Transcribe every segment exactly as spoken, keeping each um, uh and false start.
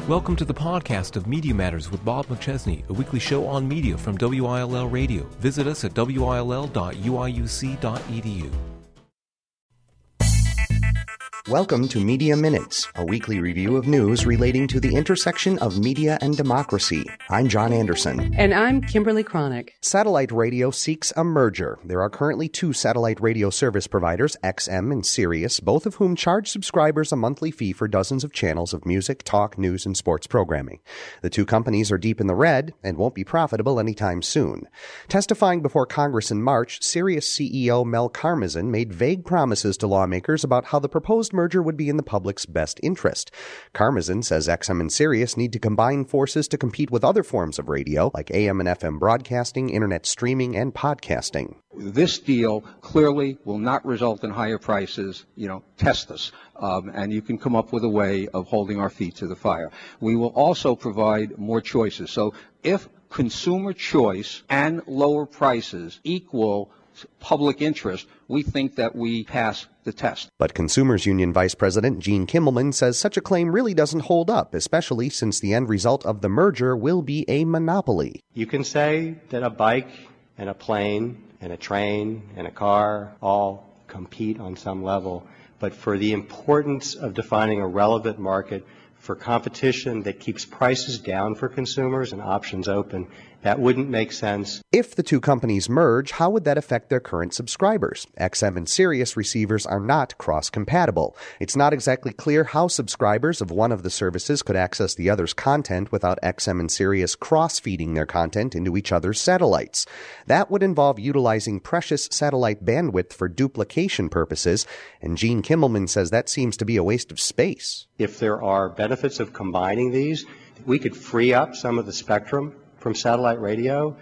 Welcome to the podcast of Media Matters with Bob McChesney, a weekly show on media from W I L L Radio. Visit us at W I L L dot U I U C dot E D U. Welcome to Media Minutes, a weekly review of news relating to the intersection of media and democracy. I'm John Anderson. And I'm Kimberly Cronick. Satellite radio seeks a merger. There are currently two satellite radio service providers, X M and Sirius, both of whom charge subscribers a monthly fee for dozens of channels of music, talk, news, and sports programming. The two companies are deep in the red and won't be profitable anytime soon. Testifying before Congress in March, Sirius C E O Mel Karmazin made vague promises to lawmakers about how the proposed merger would be in the public's best interest. Karmazin says X M and Sirius need to combine forces to compete with other forms of radio, like A M and F M broadcasting, internet streaming, and podcasting. This deal clearly will not result in higher prices. You know, test us, um, and you can come up with a way of holding our feet to the fire. We will also provide more choices. So if consumer choice and lower prices equal public interest, we think that we pass the test. But Consumers Union Vice President Gene Kimmelman says such a claim really doesn't hold up, especially since the end result of the merger will be a monopoly. You can say that a bike and a plane and a train and a car all compete on some level, but for the importance of defining a relevant market for competition that keeps prices down for consumers and options open, that wouldn't make sense. If the two companies merge, how would that affect their current subscribers? X M and Sirius receivers are not cross-compatible. It's not exactly clear how subscribers of one of the services could access the other's content without X M and Sirius cross-feeding their content into each other's satellites. That would involve utilizing precious satellite bandwidth for duplication purposes, and Gene Kimmelman says that seems to be a waste of space. If there are benefits of combining these, we could free up some of the spectrum from satellite radio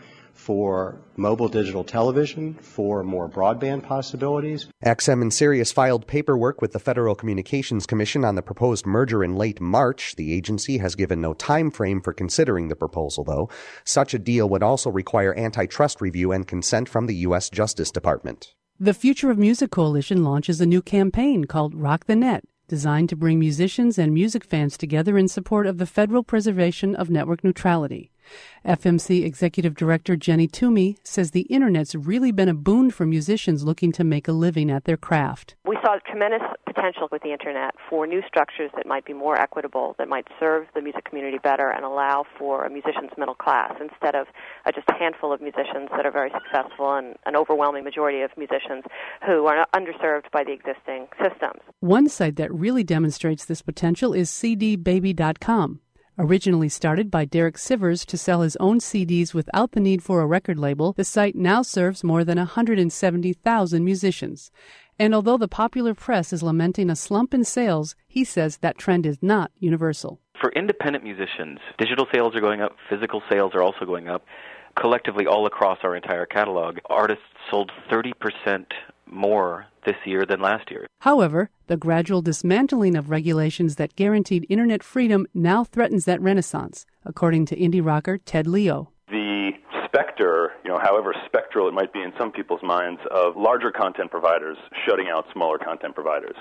for mobile digital television, for more broadband possibilities. X M and Sirius filed paperwork with the Federal Communications Commission on the proposed merger in late March. The agency has given no time frame for considering the proposal, though. Such a deal would also require antitrust review and consent from the U S Justice Department. The Future of Music Coalition launches a new campaign called Rock the Net, designed to bring musicians and music fans together in support of the federal preservation of network neutrality. F M C Executive Director Jenny Toomey says the Internet's really been a boon for musicians looking to make a living at their craft. We saw tremendous potential with the Internet for new structures that might be more equitable, that might serve the music community better and allow for a musician's middle class instead of uh, just a handful of musicians that are very successful and an overwhelming majority of musicians who are underserved by the existing systems. One site that really demonstrates this potential is C D baby dot com. Originally started by Derek Sivers to sell his own C Ds without the need for a record label, the site now serves more than one hundred seventy thousand musicians. And although the popular press is lamenting a slump in sales, he says that trend is not universal. For independent musicians, digital sales are going up, physical sales are also going up. Collectively, all across our entire catalog, artists sold thirty percent more this year than last year. However, the gradual dismantling of regulations that guaranteed Internet freedom now threatens that renaissance, according to indie rocker Ted Leo. The specter, you know, however spectral it might be in some people's minds, of larger content providers shutting out smaller content providers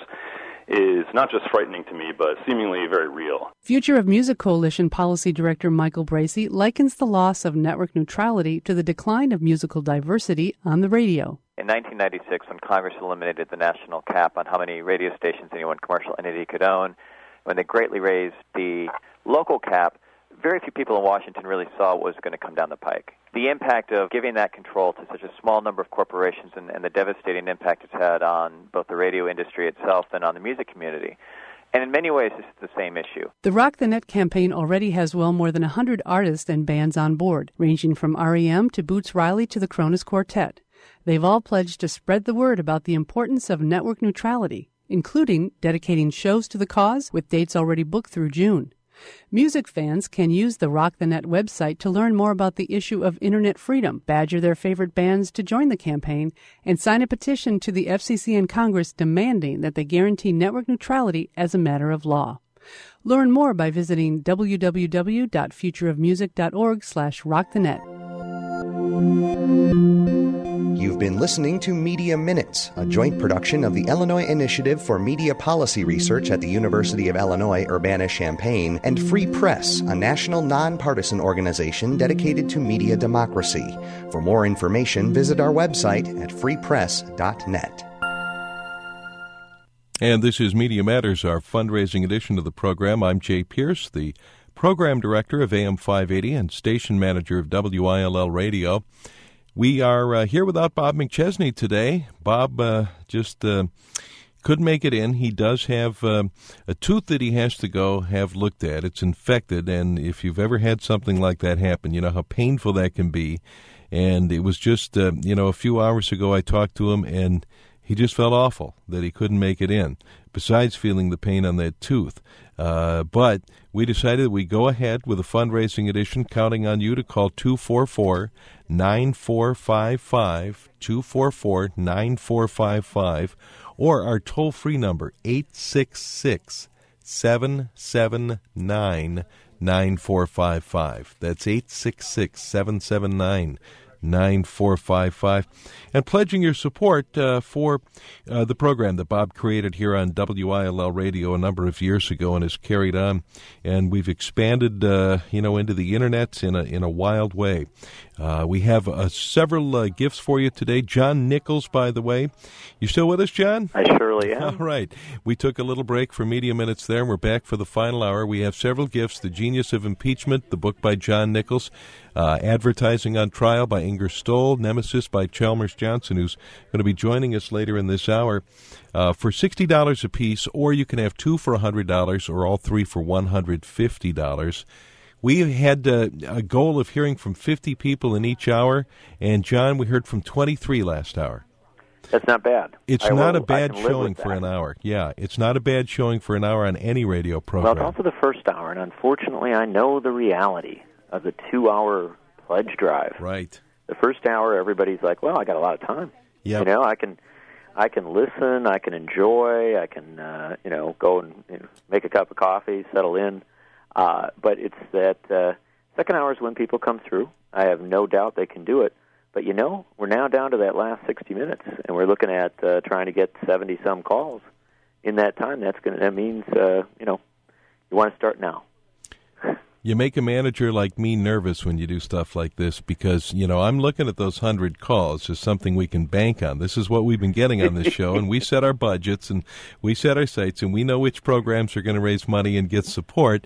is not just frightening to me, but seemingly very real. Future of Music Coalition Policy Director Michael Bracey likens the loss of network neutrality to the decline of musical diversity on the radio. In nineteen ninety-six, when Congress eliminated the national cap on how many radio stations any one commercial entity could own, when they greatly raised the local cap, very few people in Washington really saw what was going to come down the pike. The impact of giving that control to such a small number of corporations and, and the devastating impact it's had on both the radio industry itself and on the music community. And in many ways, it's the same issue. The Rock the Net campaign already has well more than one hundred artists and bands on board, ranging from R E M to Boots Riley to the Cronus Quartet. They've all pledged to spread the word about the importance of network neutrality, including dedicating shows to the cause with dates already booked through June. Music fans can use the Rock the Net website to learn more about the issue of Internet freedom, badger their favorite bands to join the campaign, and sign a petition to the F C C and Congress demanding that they guarantee network neutrality as a matter of law. Learn more by visiting w w w dot future of music dot org slash rock the net. You've been listening to Media Minutes, a joint production of the Illinois Initiative for Media Policy Research at the University of Illinois Urbana-Champaign and Free Press, a national nonpartisan organization dedicated to media democracy. For more information, visit our website at free press dot net. And this is Media Matters, our fundraising edition of the program. I'm Jay Pierce, the program director of A M five eighty and station manager of W I L L Radio. We are uh, here without Bob McChesney today. Bob uh, just uh, couldn't make it in. He does have uh, a tooth that he has to go have looked at. It's infected, and if you've ever had something like that happen, you know how painful that can be. And it was just, uh, you know, a few hours ago I talked to him, and he just felt awful that he couldn't make it in, besides feeling the pain on that tooth. Uh, but we decided that we go ahead with a fundraising edition, counting on you to call two four four, nine four five five, two four four, nine four five five, or our toll-free number, eight six six, seven seven nine, nine four five five. That's eight six six, seven seven nine, nine four five five. And pledging your support uh, for uh, the program that Bob created here on W I L L Radio a number of years ago and has carried on. And we've expanded, uh, you know, into the internet in a in a wild way. Uh, we have uh, several uh, gifts for you today. John Nichols, by the way. You still with us, John? I surely am. All right. We took a little break for Media Minutes there, and we're back for the final hour. We have several gifts. The Genius of Impeachment, the book by John Nichols. Uh, Advertising on Trial by Inger Stoll. Nemesis by Chalmers Johnson, who's going to be joining us later in this hour. Uh, for sixty dollars apiece, or you can have two for one hundred dollars, or all three for one hundred fifty dollars. We had uh, a goal of hearing from fifty people in each hour, and, John, we heard from twenty-three last hour. That's not bad. It's I not will, a bad showing for an hour. Yeah, it's not a bad showing for an hour on any radio program. Well, it's also the first hour, and unfortunately I know the reality of the two-hour pledge drive. Right. The first hour, everybody's like, well, I got a lot of time. Yep. You know, I can I can listen, I can enjoy, I can, uh, you know, go and you know, make a cup of coffee, settle in. Uh, but it's that uh, second hour is when people come through. I have no doubt they can do it. But, you know, we're now down to that last sixty minutes, and we're looking at uh, trying to get seventy-some calls in that time. That's gonna, that means, uh, you know, you want to start now. You make a manager like me nervous when you do stuff like this because, you know, I'm looking at those one hundred calls as something we can bank on. This is what we've been getting on this show, and we set our budgets, and we set our sights, and we know which programs are going to raise money and get support.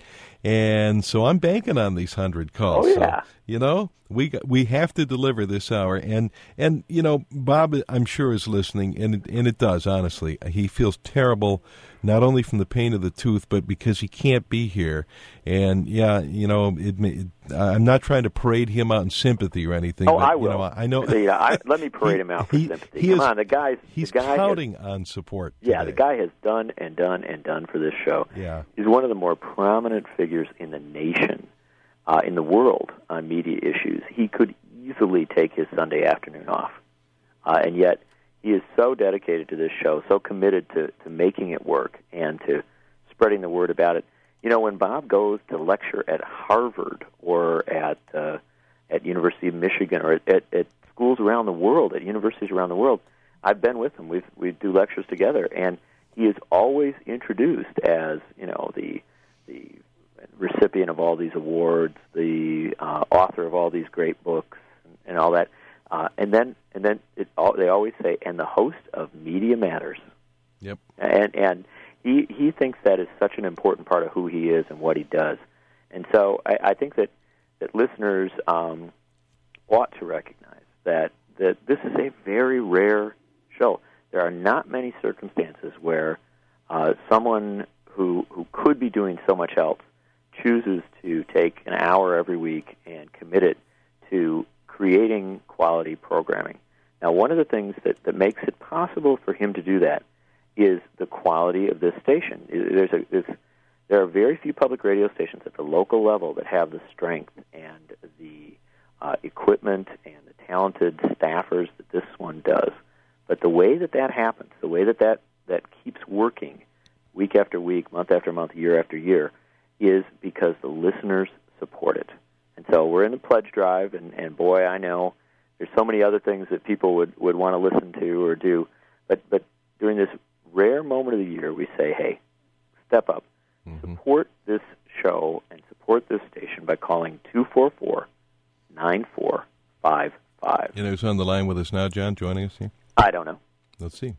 And so I'm banking on these one hundred calls. Oh, yeah. So, you know, we we have to deliver this hour. And, and you know, Bob, I'm sure, is listening, and it, and it does, honestly. He feels terrible, not only from the pain of the tooth, but because he can't be here. And, yeah, you know, it, it, I'm not trying to parade him out in sympathy or anything. Oh, but, I will. You know, I know. Yeah, I, let me parade him out for he, sympathy. He Come is, on, the guy's He's the guy counting has, on support Yeah, today. the guy has done and done and done for this show. Yeah. He's one of the more prominent figures in the nation, uh, in the world, on media issues. He could easily take his Sunday afternoon off. Uh, and yet he is so dedicated to this show, so committed to, to making it work and to spreading the word about it. You know, when Bob goes to lecture at Harvard or at uh, at University of Michigan or at, at, at schools around the world, at universities around the world, I've been with him. We've, we do lectures together, and he is always introduced as, you know, the the recipient of all these awards, the uh, author of all these great books, and, and all that. Uh, and then, and then it, all, they always say, and the host of Media Matters. Yep. And and he he thinks that is such an important part of who he is and what he does. And so I, I think that that listeners um, ought to recognize that that this is a very rare show. There are not many circumstances where uh, someone who who could be doing so much else chooses to take an hour every week and commit it to creating quality programming. Now, one of the things that, that makes it possible for him to do that is the quality of this station. There's a, there's, there are very few public radio stations at the local level that have the strength and the uh, equipment and the talented staffers that this one does. But the way that that happens, the way that that, that keeps working week after week, month after month, year after year, is because the listeners support it. And so we're in the pledge drive, and, and boy, I know there's so many other things that people would, would want to listen to or do. But but during this rare moment of the year, we say, hey, step up. Mm-hmm. Support this show and support this station by calling two four four, nine four five five. You know who's on the line with us now, John, joining us here? I don't know. Let's see.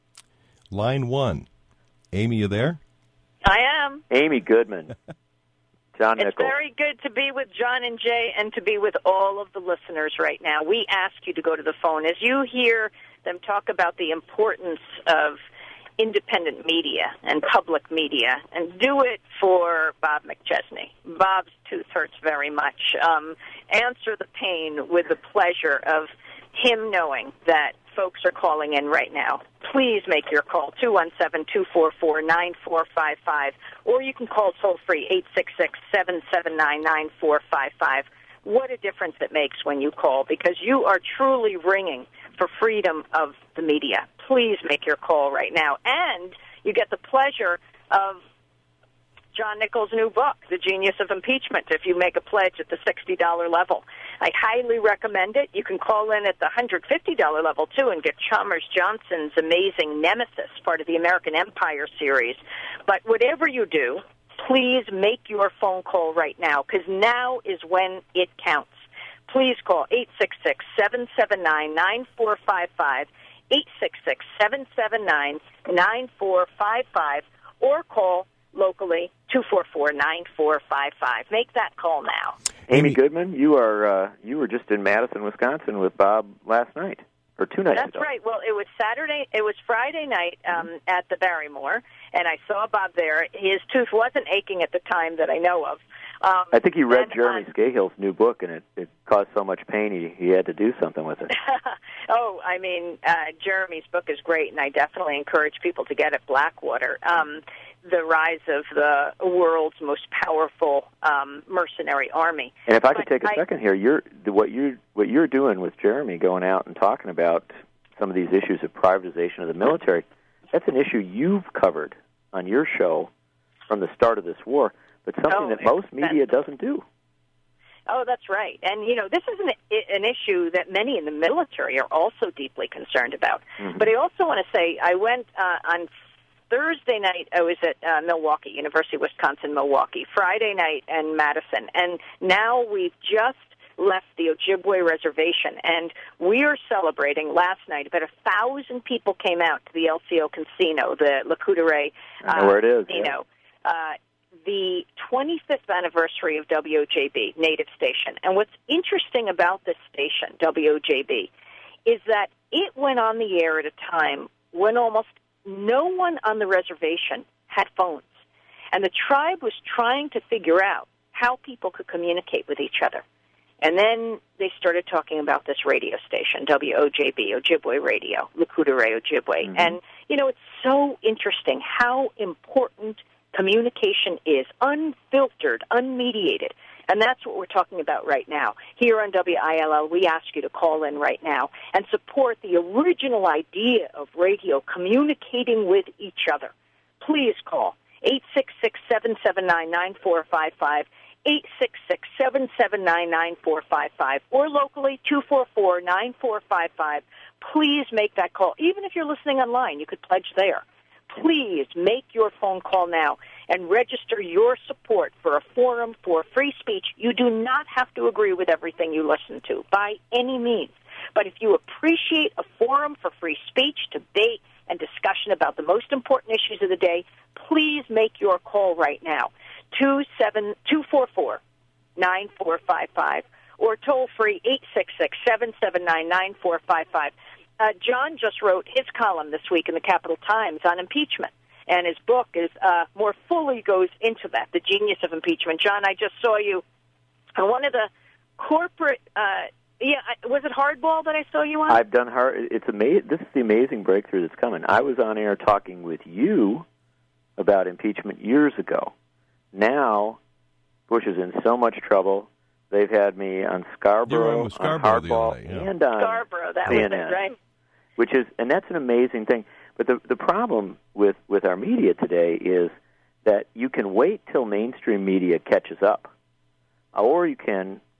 Line one. Amy, you there? I am. Amy Goodman. John Nichols. It's very good to be with John and Jay and to be with all of the listeners right now. We ask you to go to the phone. As you hear them talk about the importance of independent media and public media, and do it for Bob McChesney. Bob's tooth hurts very much. Um, answer the pain with the pleasure of him knowing that folks are calling in right now. Please make your call, two one seven, two four four, nine four five five, or you can call toll-free, eight six six, seven seven nine, nine four five five. What a difference it makes when you call, because you are truly ringing for freedom of the media. Please make your call right now. And you get the pleasure of John Nichols' new book, The Genius of Impeachment, if you make a pledge at the sixty dollars level. I highly recommend it. You can call in at the one hundred fifty dollars level, too, and get Chalmers Johnson's amazing Nemesis, part of the American Empire series. But whatever you do, please make your phone call right now, because now is when it counts. Please call eight six six, seven seven nine, nine four five five, eight six six, seven seven nine, nine four five five, or call locally, two four four, nine four five five. Make that call now. Amy Goodman, you are uh, you were just in Madison, Wisconsin with Bob last night, or two nights That's ago. That's right. Well, it was Saturday, it was Friday night um, mm-hmm. at the Barrymore, and I saw Bob there. His tooth wasn't aching at the time that I know of. Um, I think he read and, Jeremy uh, Scahill's new book, and it, it caused so much pain he, he had to do something with it. Oh, I mean, uh, Jeremy's book is great, and I definitely encourage people to get it, Blackwater. Um, the rise of the world's most powerful um, mercenary army. And if I could but take a I, second here, you're, what, you, what you're doing with Jeremy, going out and talking about some of these issues of privatization of the military, that's an issue you've covered on your show from the start of this war, but something oh, that most media doesn't do. Oh, that's right. And, you know, this is an, an issue that many in the military are also deeply concerned about. Mm-hmm. But I also want to say, I went uh, on Thursday night, I was at uh, Milwaukee, University of Wisconsin-Milwaukee. Friday night in Madison. And now we've just left the Ojibwe Reservation, and we are celebrating last night. About a thousand people came out to the L C O Casino, the Lakota uh, I know where it is, Casino. Yeah. Uh, the twenty-fifth anniversary of W O J B, Native Station. And what's interesting about this station, W O J B, is that it went on the air at a time when almost no one on the reservation had phones. And the tribe was trying to figure out how people could communicate with each other. And then they started talking about this radio station, W O J B, Ojibwe Radio, Lakota Ojibwe. Mm-hmm. And, you know, it's so interesting how important communication is, unfiltered, unmediated. And that's what we're talking about right now. Here on W I L L, we ask you to call in right now and support the original idea of radio, communicating with each other. Please call eight six six, seven seven nine, nine four five five, eight six six, seven seven nine, nine four five five, or locally, two four four, nine four five five. Please make that call. Even if you're listening online, you could pledge there. Please make your phone call now and register your support for a forum for free speech. You do not have to agree with everything you listen to by any means. But if you appreciate a forum for free speech, debate, and discussion about the most important issues of the day, please make your call right now. two four four, nine four five five or toll free eight six six, seven seven nine, nine four five five. Uh, John just wrote his column this week in the Capital Times on impeachment, and his book is uh, more fully goes into that, The Genius of Impeachment. John, I just saw you on one of the corporate, uh, yeah, was it Hardball that I saw you on? I've done hard. It's amazing. This is the amazing breakthrough that's coming. I was on air talking with you about impeachment years ago. Now, Bush is in so much trouble. They've had me on Scarborough, on, Scarborough on Hardball, day, yeah. and on Scarborough. That C N N, was it, right? Which is, and that's an amazing thing. But the the problem with, with our media today is that you can wait till mainstream media catches up, or you can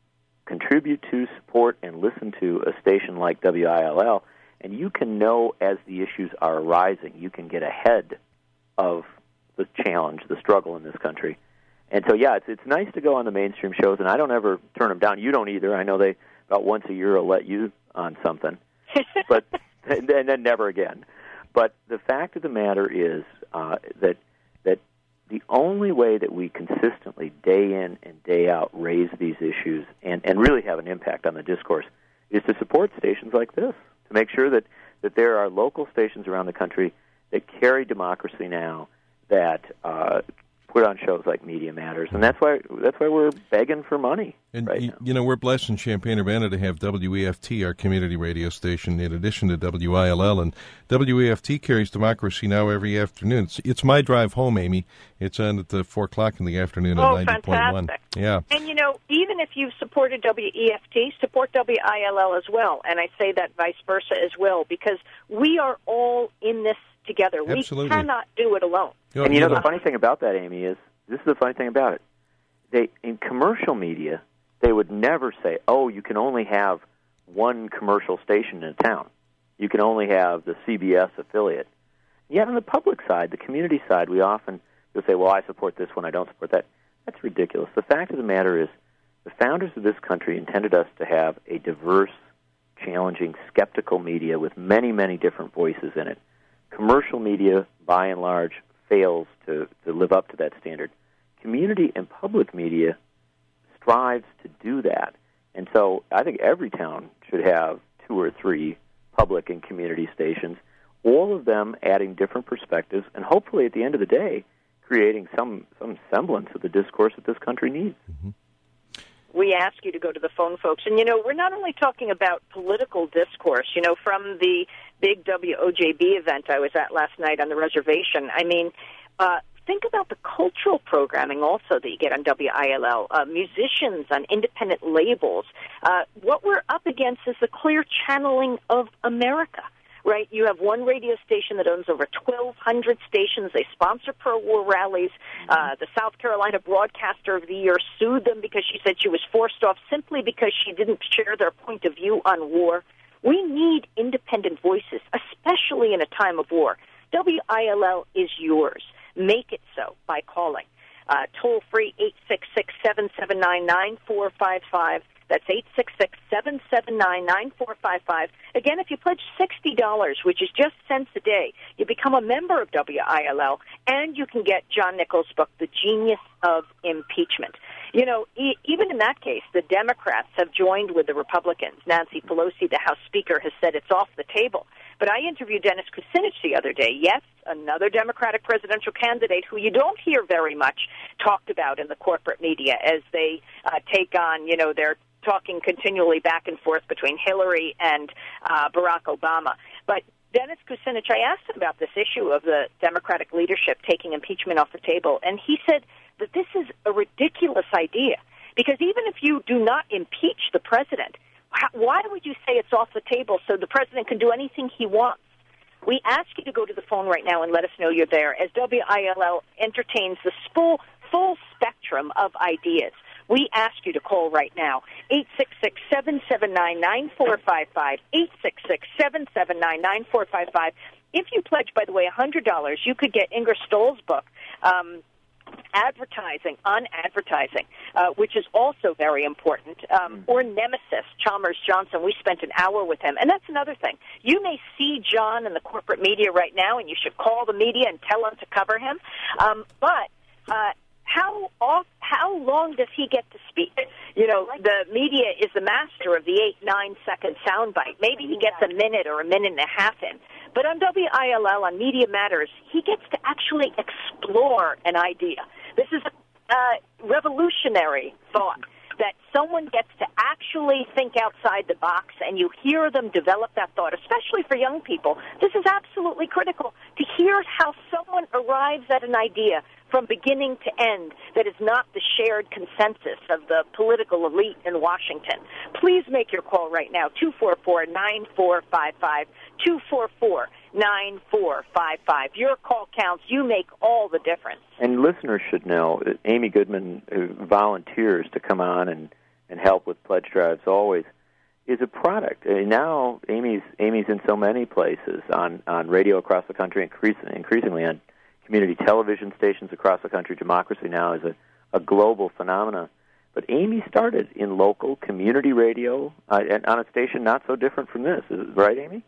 contribute to, support, and listen to a station like W I L L, and you can know as the issues are arising. You can get ahead of the challenge, the struggle in this country. And so, yeah, it's it's nice to go on the mainstream shows, and I don't ever turn them down. You don't either. I know they about once a year will let you on something, but and then never again. But the fact of the matter is uh, that that the only way that we consistently, day in and day out, raise these issues and, and really have an impact on the discourse is to support stations like this, to make sure that, that there are local stations around the country that carry democracy now, that uh, put on shows like Media Matters, and that's why that's why we're begging for money. And right y- now. You know, we're blessed in Champaign-Urbana to have W E F T, our community radio station, in addition to W I L L, and W E F T carries Democracy Now! Every afternoon. It's, it's my drive home, Amy. It's on at the four o'clock in the afternoon oh, at ninety point one. Fantastic. Yeah. And, you know, even if you've supported W E F T, support W I L L as well, and I say that vice versa as well, because we are all in this together. Absolutely. We cannot do it alone. You know, and you know, you know the funny thing about that, Amy, is this is the funny thing about it. They in commercial media, they would never say, "Oh, you can only have one commercial station in a town. You can only have the C B S affiliate." Yet on the public side, the community side, we often will say, "Well, I support this one, I don't support that." That's ridiculous. The fact of the matter is, the founders of this country intended us to have a diverse, challenging, skeptical media with many, many different voices in it. Commercial media, by and large, fails to, to live up to that standard. Community and public media strives to do that. And so I think every town should have two or three public and community stations, all of them adding different perspectives, and hopefully at the end of the day, creating some, some semblance of the discourse that this country needs. Mm-hmm. We ask you to go to the phone, folks. And, you know, we're not only talking about political discourse. You know, from the big W O J B event I was at last night on the reservation, I mean, uh, think about the cultural programming also that you get on W I L L, uh, musicians on independent labels. Uh, what we're up against is the clear channeling of America. Right, you have one radio station that owns over twelve hundred stations. They sponsor pro-war rallies. Uh, the South Carolina Broadcaster of the Year sued them because she said she was forced off simply because she didn't share their point of view on war. We need independent voices, especially in a time of war. W I L L is yours. Make it so by calling. Uh, toll-free eight six six, seven seven nine, nine four five five. That's eight six six, seven seven nine, nine four five five. Again, if you pledge sixty dollars, which is just cents a day, you become a member of W I L L, and you can get John Nichols' book, The Genius of Impeachment. You know, e- even in that case, the Democrats have joined with the Republicans. Nancy Pelosi, the House Speaker, has said it's off the table. But I interviewed Dennis Kucinich the other day. Yes, another Democratic presidential candidate who you don't hear very much talked about in the corporate media as they uh, take on, you know, their talking continually back and forth between Hillary and uh, Barack Obama. But Dennis Kucinich, I asked him about this issue of the Democratic leadership taking impeachment off the table, and he said that this is a ridiculous idea because even if you do not impeach the president, why would you say it's off the table so the president can do anything he wants? We ask you to go to the phone right now and let us know you're there as W I L L entertains the full, full spectrum of ideas. We ask you to call right now, eight six six, seven seven nine, nine four five five, eight six six, seven seven nine, nine four five five. If you pledge, by the way, one hundred dollars, you could get Inger Stoll's book, um, Advertising on Advertising, uh, which is also very important, um, or Nemesis, Chalmers Johnson. We spent an hour with him. And that's another thing. You may see John in the corporate media right now, and you should call the media and tell them to cover him. Um, but... Uh, How off, how long does he get to speak? You know, the media is the master of the eight, nine-second soundbite. Maybe he gets a minute or a minute and a half in. But on W I L L, on Media Matters, he gets to actually explore an idea. This is a uh, revolutionary thought, that someone gets to actually think outside the box and you hear them develop that thought, especially for young people. This is absolutely critical, to hear how someone arrives at an idea from beginning to end that is not the shared consensus of the political elite in Washington. Please make your call right now, two four four, nine four five five, two four four, nine four five five. Your call counts. You make all the difference. And listeners should know that Amy Goodman uh, volunteers to come on and and help with pledge drives always, is a product. And now Amy's Amy's in so many places on, on radio across the country, increasingly, increasingly on community television stations across the country. Democracy Now! Is a, a global phenomenon. But Amy started in local community radio uh, and on a station not so different from this. Is, right, Amy?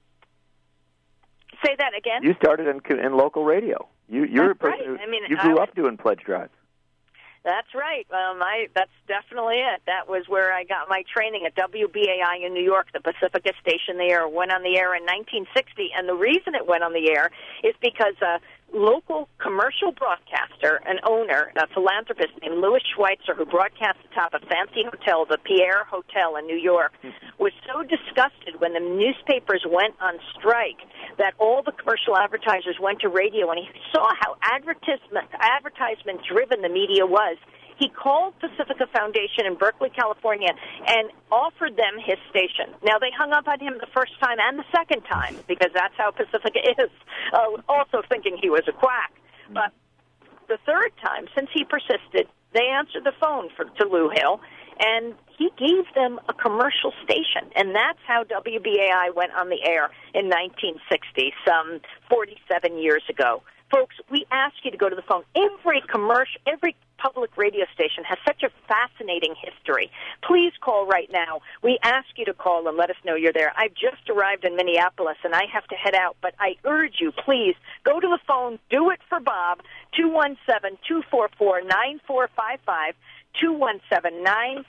Say that again. You started in, in local radio. You, you're That's a person right. who, I mean, you grew I, up doing pledge drives. That's right. Um, I, that's definitely it. That was where I got my training at W B A I in New York, the Pacifica station there. Went on the air in nineteen sixty, and the reason it went on the air is because a local commercial broadcaster, an owner, a philanthropist named Louis Schweitzer, who broadcast atop a fancy hotel, the Pierre Hotel in New York, was so disgusted when the newspapers went on strike that all the commercial advertisers went to radio, and he saw how advertisement advertisement driven the media was. He called Pacifica Foundation in Berkeley, California, and offered them his station. Now, they hung up on him the first time and the second time, because that's how Pacifica is, uh, also thinking he was a quack. But the third time, since he persisted, they answered the phone for, to Lou Hill, and he gave them a commercial station. And that's how W B A I went on the air in nineteen sixty, some forty-seven years ago. Folks, we ask you to go to the phone. Every commercial, every public radio station has such a fascinating history. Please call right now. We ask you to call and let us know you're there. I've just arrived in Minneapolis, and I have to head out, but I urge you, please, go to the phone. Do it for Bob, two one seven, two four four, nine four five five, two one seven,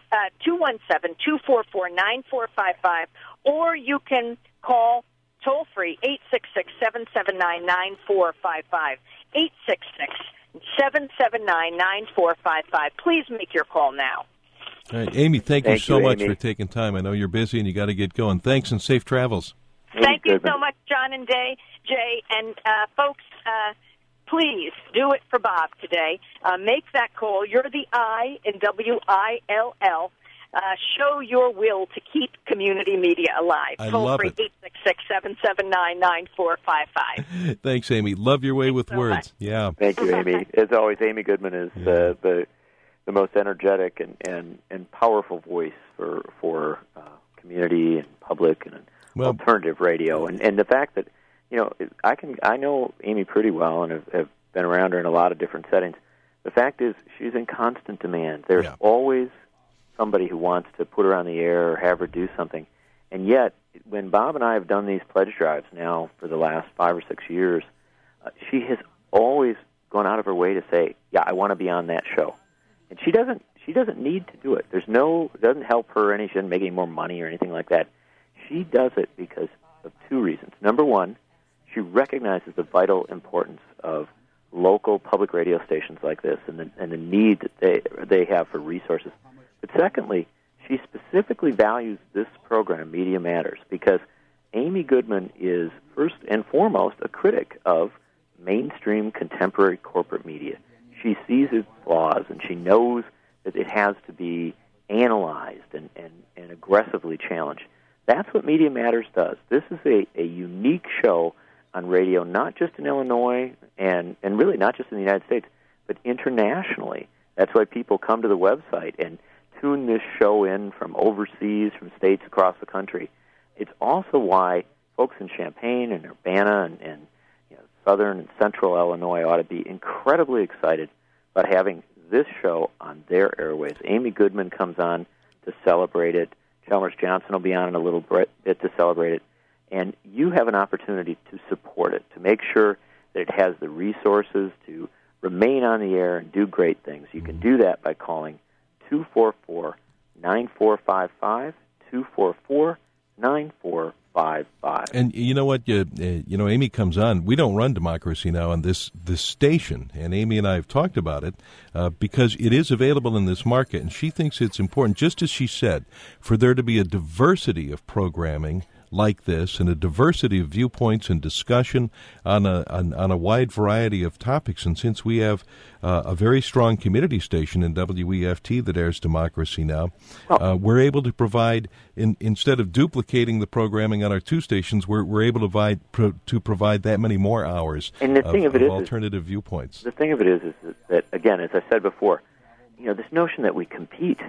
two four four, nine four five five, or you can call toll-free, eight six six, seven seven nine, nine four five five, eight six six, seven seven nine, nine four five five. Please make your call now. All right, Amy, thank, thank you so you, much Amy. for taking time. I know you're busy and you got to get going. Thanks and safe travels. Thank you so much, John and Day, Jay. And, uh, folks, uh, please do it for Bob today. Uh, make that call. You're the I in W I L L. Uh, show your will to keep community media alive. I Toll love free, it. eight six six, seven seven nine, nine four five five. Thanks, Amy. Love your way Thanks with so words. much. Yeah. Thank you, Amy. As always, Amy Goodman is Yeah. uh, the the most energetic and, and, and powerful voice for for uh, community and public and Well- alternative radio. And and the fact that, you know, I can I know Amy pretty well and have, have been around her in a lot of different settings. The fact is, she's in constant demand. There's Yeah. always somebody who wants to put her on the air or have her do something. And yet, when Bob and I have done these pledge drives now for the last five or six years, uh, she has always gone out of her way to say, "Yeah, I want to be on that show." And she doesn't. She doesn't need to do it. There's no. It doesn't help her any. She doesn't make any more money or anything like that. She does it because of two reasons. Number one, she recognizes the vital importance of local public radio stations like this and the, and the need that they they have for resources. But secondly, she specifically values this program, Media Matters, because Amy Goodman is first and foremost a critic of mainstream contemporary corporate media. She sees its flaws, and she knows that it has to be analyzed and, and, and aggressively challenged. That's what Media Matters does. This is a, a unique show on radio, not just in Illinois and, and really not just in the United States, but internationally. That's why people come to the website and tune this show in from overseas, from states across the country. It's also why folks in Champaign and Urbana and, and you know, southern and central Illinois ought to be incredibly excited about having this show on their airwaves. Amy Goodman comes on to celebrate it. Chalmers Johnson will be on in a little bit to celebrate it. And you have an opportunity to support it, to make sure that it has the resources to remain on the air and do great things. You can do that by calling two four four, nine four five five, two four four, nine four five five. And you know what? You, uh, you know, Amy comes on. We don't run Democracy Now! On this this station, and Amy and I have talked about it uh, because it is available in this market, and she thinks it's important, just as she said, for there to be a diversity of programming like this and a diversity of viewpoints and discussion on a on, on a wide variety of topics. And since we have uh, a very strong community station in W E F T that airs Democracy Now!, uh, we're able to provide, in, instead of duplicating the programming on our two stations, we're, we're able to provide, pro, to provide that many more hours and the of, thing of, it of is, alternative viewpoints. The thing of it is, is that, again, as I said before, you know, this notion that we compete.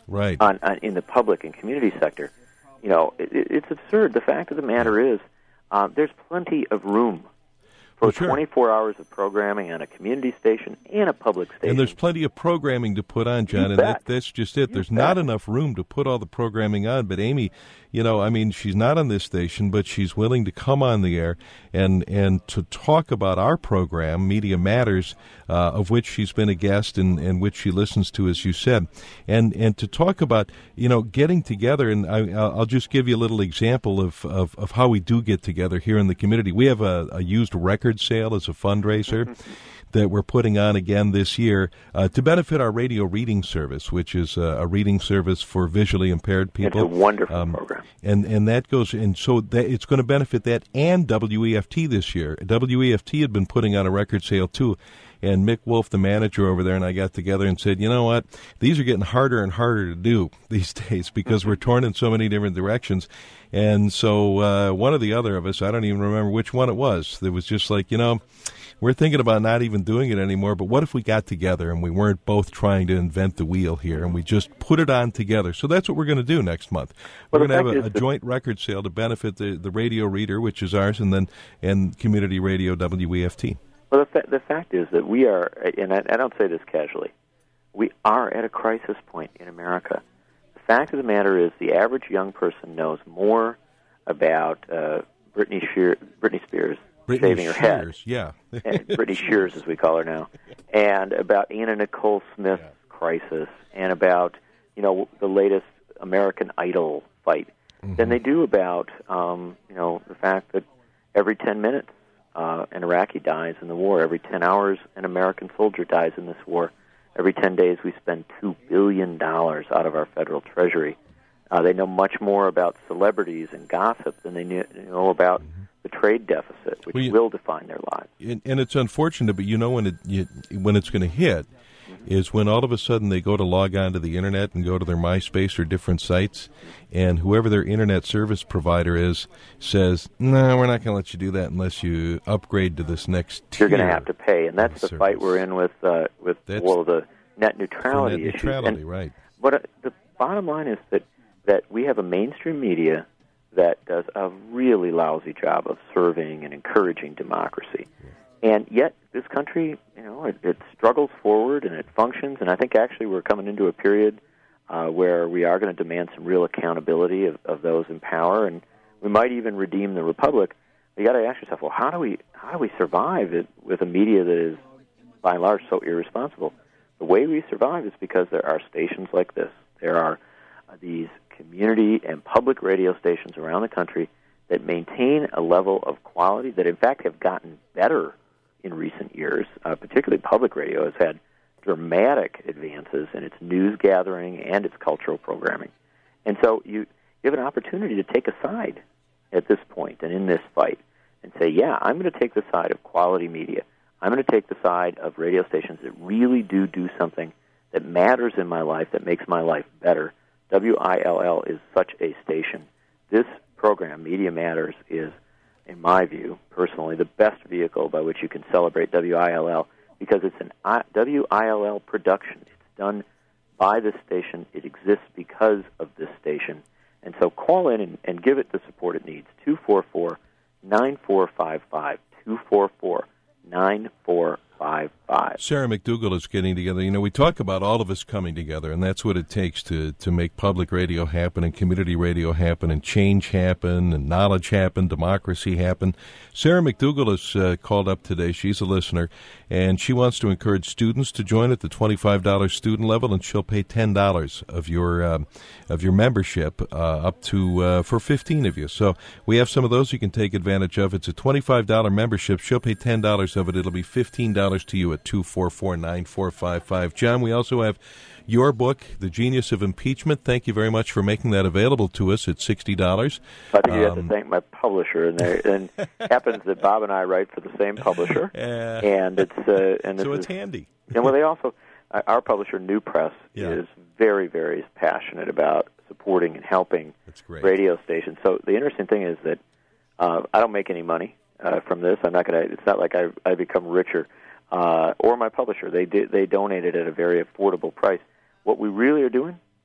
right. on, on in the public and community sector. You know, it, it's absurd. The fact of the matter is, uh, there's plenty of room for well, sure. twenty-four hours of programming on a community station and a public station. And there's plenty of programming to put on, John, you and bet. that, that's just it. You There's bet. not enough room to put all the programming on. But Amy, you know, I mean, she's not on this station, but she's willing to come on the air and, and to talk about our program, Media Matters, uh, of which she's been a guest and, and which she listens to, as you said, and and to talk about, you know, getting together. And I, I'll just give you a little example of, of, of how we do get together here in the community. We have a, a used record sale as a fundraiser that we're putting on again this year uh, to benefit our radio reading service, which is uh, a reading service for visually impaired people. It's a wonderful um, program. And and that goes, and so that it's going to benefit that and W E F T this year. W E F T had been putting on a record sale too. And Mick Wolf, the manager over there, and I got together and said, you know what, these are getting harder and harder to do these days because we're torn in so many different directions. And so uh, one or the other of us, I don't even remember which one it was, it was just like, you know, we're thinking about not even doing it anymore, but what if we got together and we weren't both trying to invent the wheel here and we just put it on together? So that's what we're going to do next month. We're well, going to have a, a the, joint record sale to benefit the, the radio reader, which is ours, and then and community radio W E F T. Well, the, fa- the fact is that we are, and I, I don't say this casually, we are at a crisis point in America. The fact of the matter is the average young person knows more about uh, Britney, Shear, Britney Spears Britney shaving her head. Shears, yeah. Britney Shears, as we call her now, and about Anna Nicole Smith's yeah. crisis, and about, you know, the latest American Idol fight, mm-hmm. than they do about, um, you know, the fact that every ten minutes uh, an Iraqi dies in the war. Every ten hours an American soldier dies in this war. Every ten days we spend two billion dollars out of our federal treasury. Uh, they know much more about celebrities and gossip than they know about mm-hmm. the trade deficit, which well, you, will define their lives. And, and it's unfortunate, but you know when it you, when it's going to hit mm-hmm. is when all of a sudden they go to log on to the Internet and go to their MySpace or different sites, and whoever their Internet service provider is says, no, we're not going to let you do that unless you upgrade to this next tier. You're going to have to pay, and that's the service. Fight we're in with uh, with well, the net neutrality net issues. Neutrality, and, right. But uh, the bottom line is that that we have a mainstream media that does a really lousy job of serving and encouraging democracy. Yeah. And yet this country, you know, it, it struggles forward and it functions, and I think actually we're coming into a period uh, where we are going to demand some real accountability of, of those in power, and we might even redeem the republic. You got to ask yourself, well, how do we how do we survive it with a media that is, by and large, so irresponsible? The way we survive is because there are stations like this. There are uh, these community and public radio stations around the country that maintain a level of quality that, in fact, have gotten better in recent years. Uh, particularly public radio has had dramatic advances in its news gathering and its cultural programming. And so you, you have an opportunity to take a side at this point and in this fight and say, yeah, I'm going to take the side of quality media. I'm going to take the side of radio stations that really do do something that matters in my life, that makes my life better. W I L L is such a station. This program, Media Matters, is, in my view, personally, the best vehicle by which you can celebrate W I L L because it's an I- W I L L production. It's done by this station. It exists because of this station. And so call in and, and give it the support it needs. two four four, nine four five five, two four four, nine four five five. Sarah McDougall is getting together. You know, we talk about all of us coming together, and that's what it takes to, to make public radio happen and community radio happen and change happen and knowledge happen, democracy happen. Sarah McDougall is uh, called up today. She's a listener, and she wants to encourage students to join at the twenty-five dollars student level, and she'll pay ten dollars of your uh, of your membership uh, up to uh, for fifteen of you. So we have some of those you can take advantage of. It's a twenty-five dollars membership. She'll pay ten dollars of it. It'll be fifteen dollars to you at two four four, nine four five five. John, we also have your book, The Genius of Impeachment. Thank you very much for making that available to us at sixty dollars. I think um, you have to thank my publisher, and there, and it happens that Bob and I write for the same publisher, uh, and it's uh, and this so it's is, handy. And well, they also our publisher, New Press, yeah. is very, very passionate about supporting and helping radio stations. So the interesting thing is that uh, I don't make any money uh, from this. I'm not going to. It's not like I I become richer. Uh, or my publisher. They did, they donated at a very affordable price. What we really are doing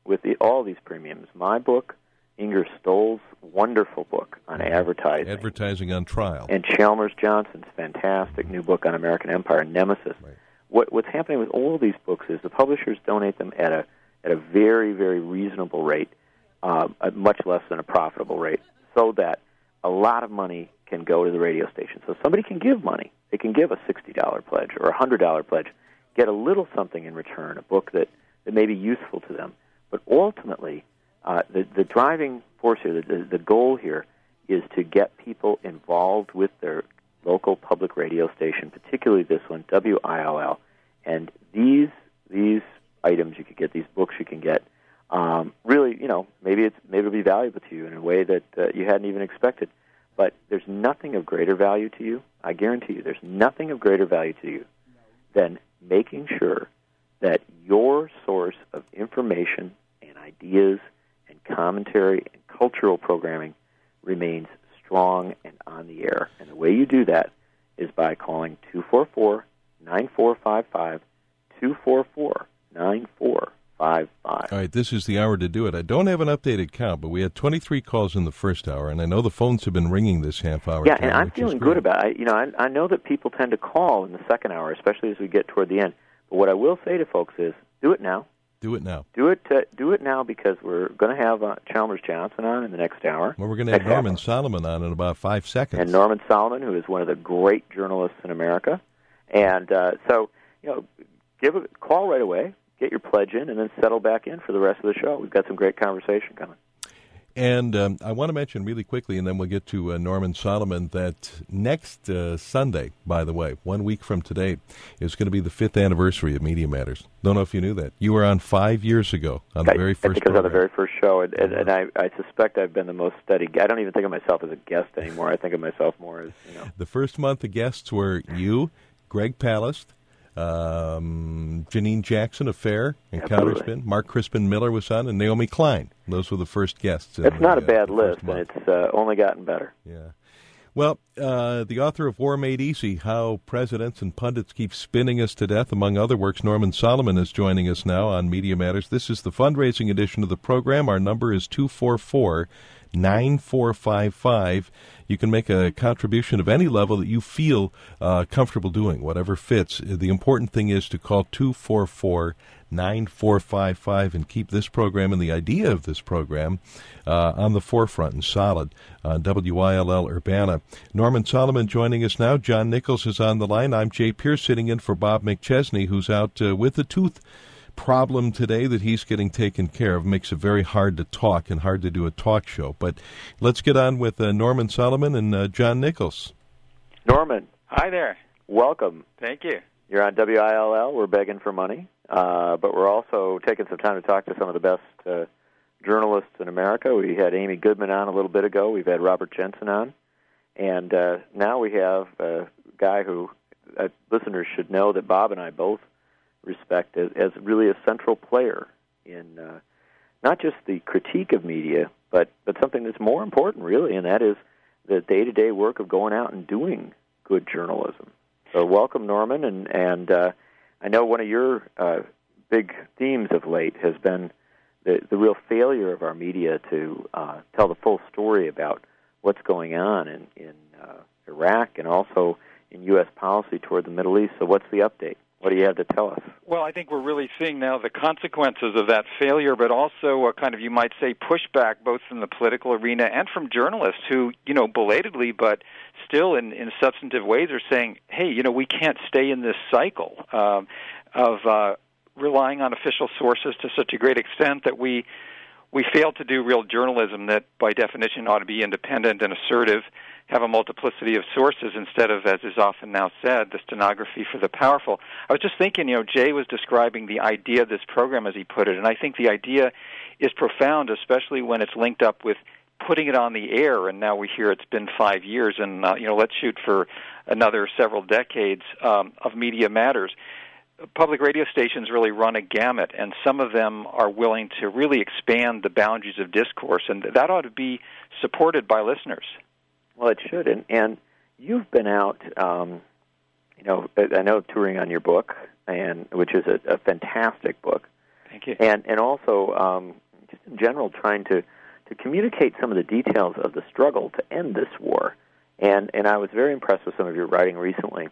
with the, all these premiums. My book, Inger Stoll's wonderful book on advertising. Advertising on Trial. And Chalmers Johnson's fantastic new book on American Empire, Nemesis. Right. What, what's happening with all of these books is the publishers donate them at a at a very, very reasonable rate, uh, much less than a profitable rate, so that a lot of money can go to the radio station. So somebody can give money. They can give a sixty dollars pledge or a one hundred dollars pledge, get a little something in return, a book that, that may be useful to them. But ultimately, uh, the, the driving force here, the, the, the goal here, is to get people involved with their local public radio station, particularly this one, W I L L. And these these items you could get, these books you can get, um, really, you know, maybe it's maybe it'll be valuable to you in a way that uh, you hadn't even expected. But there's nothing of greater value to you. I guarantee you, there's nothing of greater value to you than making sure that your source of information and ideas and commentary and cultural programming remains strong and on the air. And the way you do that is by calling two four four, nine four five five, two four four, nine four five five. All right, this is the hour to do it. I don't have an updated count, but we had twenty-three calls in the first hour, and I know the phones have been ringing this half hour. Yeah, time, and I'm feeling good about it. You know, I, I know that people tend to call in the second hour, especially as we get toward the end. But what I will say to folks is, do it now. Do it now. Do it uh, Do it now, because we're going to have uh, Chalmers Johnson on in the next hour. Well, we're going to have Norman Solomon on in about five seconds. And Norman Solomon, who is one of the great journalists in America. And uh, so, you know, give a call right away, get your pledge in, and then settle back in for the rest of the show. We've got some great conversation coming. And um, I want to mention really quickly, and then we'll get to uh, Norman Solomon, that next uh, Sunday, by the way, one week from today, is going to be the fifth anniversary of Media Matters. Don't know if you knew that. You were on five years ago on the I, very first because program. on the very first show, and, and, and I, I suspect I've been the most studied. I don't even think of myself as a guest anymore. I think of myself more as, you know. The first month, the guests were you, Greg Palast, Um, Janine Jackson of FAIR and Absolutely. Counterspin. Mark Crispin Miller was on, and Naomi Klein. Those were the first guests. It's not the, a bad uh, list, and it's uh, only gotten better. Yeah. Well, uh, the author of War Made Easy, How Presidents and Pundits Keep Spinning Us to Death, among other works, Norman Solomon is joining us now on Media Matters. This is the fundraising edition of the program. Our number is two four four, nine four five five. You can make a contribution of any level that you feel uh, comfortable doing, whatever fits. The important thing is to call two four four, nine four five five and keep this program and the idea of this program uh, on the forefront and solid on W I L L Urbana. Norman Solomon joining us now. John Nichols is on the line. I'm Jay Pierce, sitting in for Bob McChesney, who's out uh, with a tooth problem today that he's getting taken care of. Makes it very hard to talk and hard to do a talk show. But let's get on with uh, Norman Solomon and uh, John Nichols. Norman. Hi there. Welcome. Thank you. You're on W I L L. We're begging for money, uh, but we're also taking some time to talk to some of the best uh, journalists in America. We had Amy Goodman on a little bit ago. We've had Robert Jensen on. And uh, now we have a guy who uh, listeners should know that Bob and I both respect as, as really a central player in uh, not just the critique of media, but, but something that's more important, really, and that is the day-to-day work of going out and doing good journalism. So welcome, Norman, and, and uh, I know one of your uh, big themes of late has been the, the real failure of our media to uh, tell the full story about what's going on in, in uh, Iraq and also in U S policy toward the Middle East. So what's the update? What do you have to tell us? Well, I think we're really seeing now the consequences of that failure, but also a kind of, you might say, pushback both from the political arena and from journalists who, you know, belatedly but still in, in substantive ways are saying, hey, you know, we can't stay in this cycle um, of uh, relying on official sources to such a great extent that we we fail to do real journalism that, by definition, ought to be independent and assertive, have a multiplicity of sources instead of, as is often now said, the stenography for the powerful. I was just thinking, you know, Jay was describing the idea of this program, as he put it, and I think the idea is profound, especially when it's linked up with putting it on the air, and now we hear it's been five years, and, uh, you know, let's shoot for another several decades um, of Media Matters. Public radio stations really run a gamut, and some of them are willing to really expand the boundaries of discourse, and that ought to be supported by listeners. Well, it should, and, and you've been out, um, you know, I know touring on your book, and which is a, a fantastic book. Thank Thank you. And and also, um, just in general, trying to, to communicate some of the details of the struggle to end this war. And and I was very impressed with some of your writing recently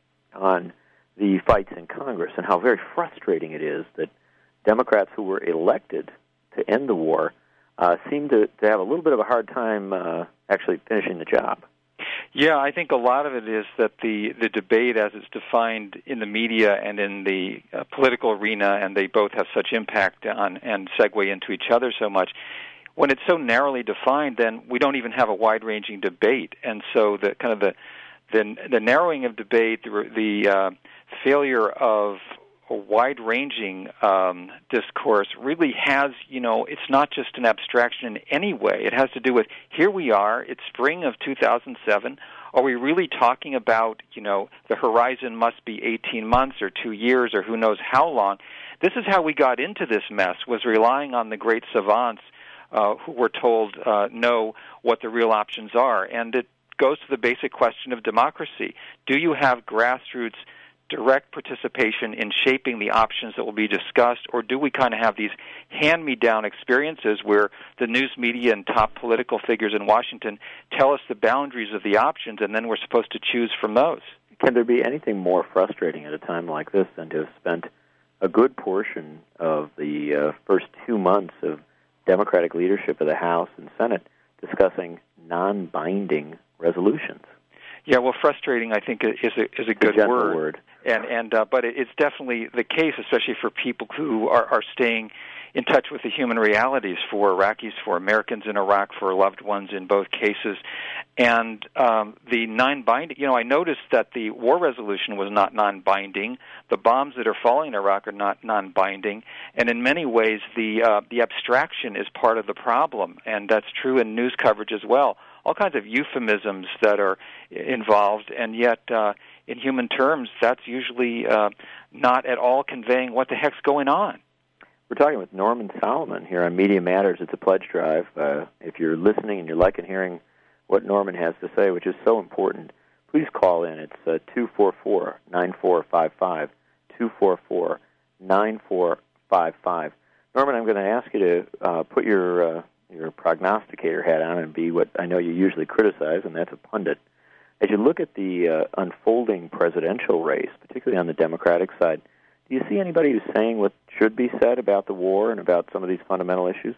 on the fights in Congress and how very frustrating it is that Democrats who were elected to end the war uh, seem to, to have a little bit of a hard time uh, actually finishing the job. Yeah, I think a lot of it is that the, the debate as it's defined in the media and in the uh, political arena, and they both have such impact on and segue into each other so much, when it's so narrowly defined, then we don't even have a wide-ranging debate. And so the kind of the the, the narrowing of debate, the, the uh, failure of a wide-ranging um, discourse really has, you know, it's not just an abstraction in any way. It has to do with, here we are, it's spring of two thousand seven. Are we really talking about, you know, the horizon must be eighteen months or two years or who knows how long? This is how we got into this mess, was relying on the great savants uh, who were told uh, know what the real options are. And it goes to the basic question of democracy. Do you have grassroots direct participation in shaping the options that will be discussed, or do we kind of have these hand-me-down experiences where the news media and top political figures in Washington tell us the boundaries of the options, and then we're supposed to choose from those? Can there be anything more frustrating at a time like this than to have spent a good portion of the uh, first two months of Democratic leadership of the House and Senate discussing non-binding resolutions? Yeah, well, frustrating, I think, is a is a good a word. word. And and uh, but it's definitely the case, especially for people who are, are staying in touch with the human realities, for Iraqis, for Americans in Iraq, for loved ones in both cases. And um, the non-binding, you know, I noticed that the war resolution was not non-binding. The bombs that are falling in Iraq are not non-binding. And in many ways, the uh, the abstraction is part of the problem, and that's true in news coverage as well. All kinds of euphemisms that are involved, and yet uh, in human terms, that's usually uh, not at all conveying what the heck's going on. We're talking with Norman Solomon here on Media Matters. It's a pledge drive. Uh, if you're listening and you're liking hearing what Norman has to say, which is so important, please call in. It's uh, two four four, nine four five five, two four four, nine four five five. Norman, I'm going to ask you to uh, put your... Uh, your prognosticator hat on and be what I know you usually criticize, and that's a pundit. As you look at the uh, unfolding presidential race, particularly on the Democratic side, do you see anybody who's saying what should be said about the war and about some of these fundamental issues?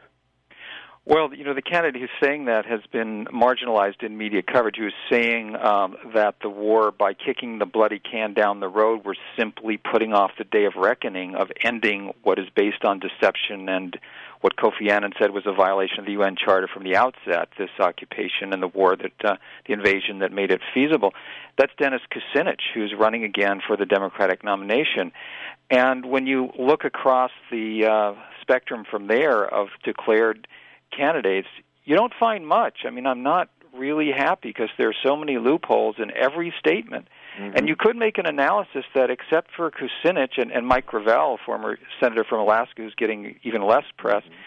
Well, you know, the candidate who's saying that has been marginalized in media coverage, who's saying um, that the war, by kicking the bloody can down the road, we're simply putting off the day of reckoning, of ending what is based on deception and what Kofi Annan said was a violation of the U N Charter from the outset, this occupation and the war, that uh, the invasion that made it feasible. That's Dennis Kucinich, who's running again for the Democratic nomination. And when you look across the uh, spectrum from there of declared candidates, you don't find much. I mean, I'm not really happy because there are so many loopholes in every statement. Mm-hmm. And you could make an analysis that except for Kucinich and, and Mike Gravel, former senator from Alaska, who's getting even less press, mm-hmm.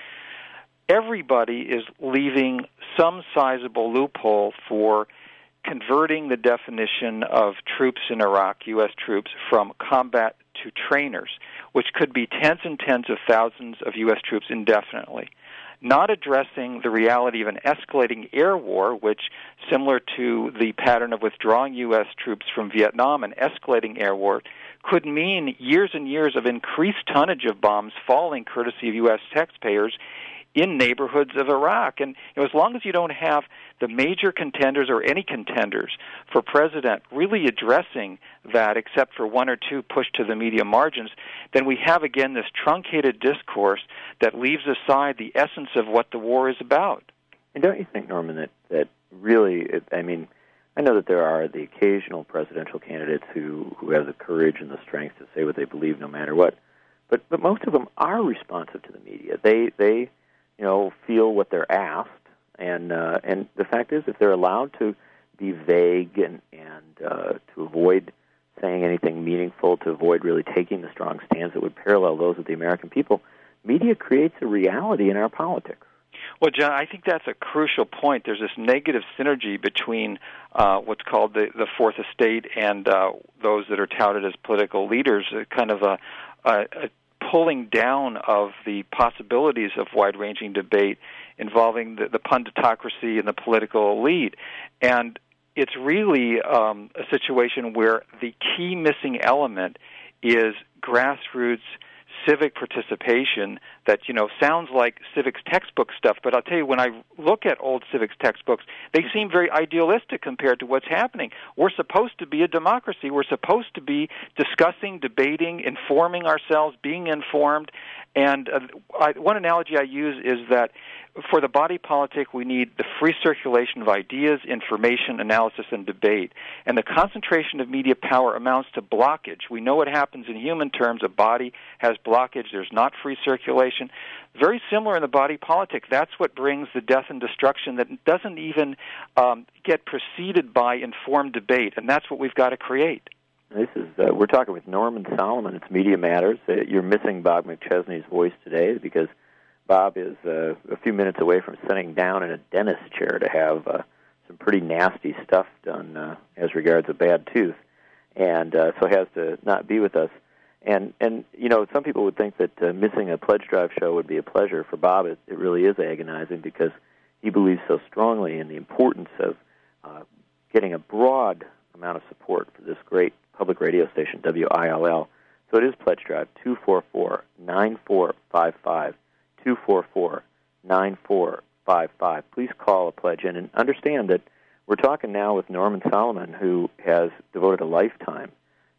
everybody is leaving some sizable loophole for converting the definition of troops in Iraq, U S troops, from combat to trainers, which could be tens and tens of thousands of U S troops indefinitely. Not addressing the reality of an escalating air war, which, similar to the pattern of withdrawing U S troops from Vietnam, an escalating air war, could mean years and years of increased tonnage of bombs falling courtesy of U S taxpayers in neighborhoods of Iraq. And you know, as long as you don't have the major contenders or any contenders for president really addressing that, except for one or two pushed to the media margins, then we have again this truncated discourse that leaves aside the essence of what the war is about. And don't you think, Norman, that, that really, it, I mean, I know that there are the occasional presidential candidates who, who have the courage and the strength to say what they believe no matter what, but, but most of them are responsive to the media. They, they you know, feel what they're asked, and uh, and the fact is, if they're allowed to be vague and, and uh, to avoid saying anything meaningful, to avoid really taking the strong stands that would parallel those of the American people, media creates a reality in our politics. Well, John, I think that's a crucial point. There's this negative synergy between uh, what's called the, the Fourth Estate and uh, those that are touted as political leaders, uh, kind of a, a, a pulling down of the possibilities of wide-ranging debate involving the, the punditocracy and the political elite. And it's really um, a situation where the key missing element is grassroots civic participation that, you know, sounds like civics textbook stuff, but I'll tell you, when I look at old civics textbooks, they seem very idealistic compared to what's happening. We're supposed to be a democracy. We're supposed to be discussing, debating, informing ourselves, being informed. And uh, I, one analogy I use is that for the body politic, we need the free circulation of ideas, information, analysis, and debate. And the concentration of media power amounts to blockage. We know what happens in human terms. A body has blockage. There's not free circulation. Very similar in the body politic. That's what brings the death and destruction that doesn't even um, get preceded by informed debate. And that's what we've got to create. This is uh, we're talking with Norman Solomon. It's Media Matters. Uh, you're missing Bob McChesney's voice today because Bob is uh, a few minutes away from sitting down in a dentist chair to have uh, some pretty nasty stuff done uh, as regards a bad tooth, and uh, so has to not be with us. And, and you know, some people would think that uh, missing a Pledge Drive show would be a pleasure. For Bob, it, it really is agonizing because he believes so strongly in the importance of uh, getting a broad amount of support for this great public radio station, W I L L. So it is Pledge Drive, two four four, nine four five five, two four four, nine four five five. Please call a pledge in and understand that we're talking now with Norman Solomon, who has devoted a lifetime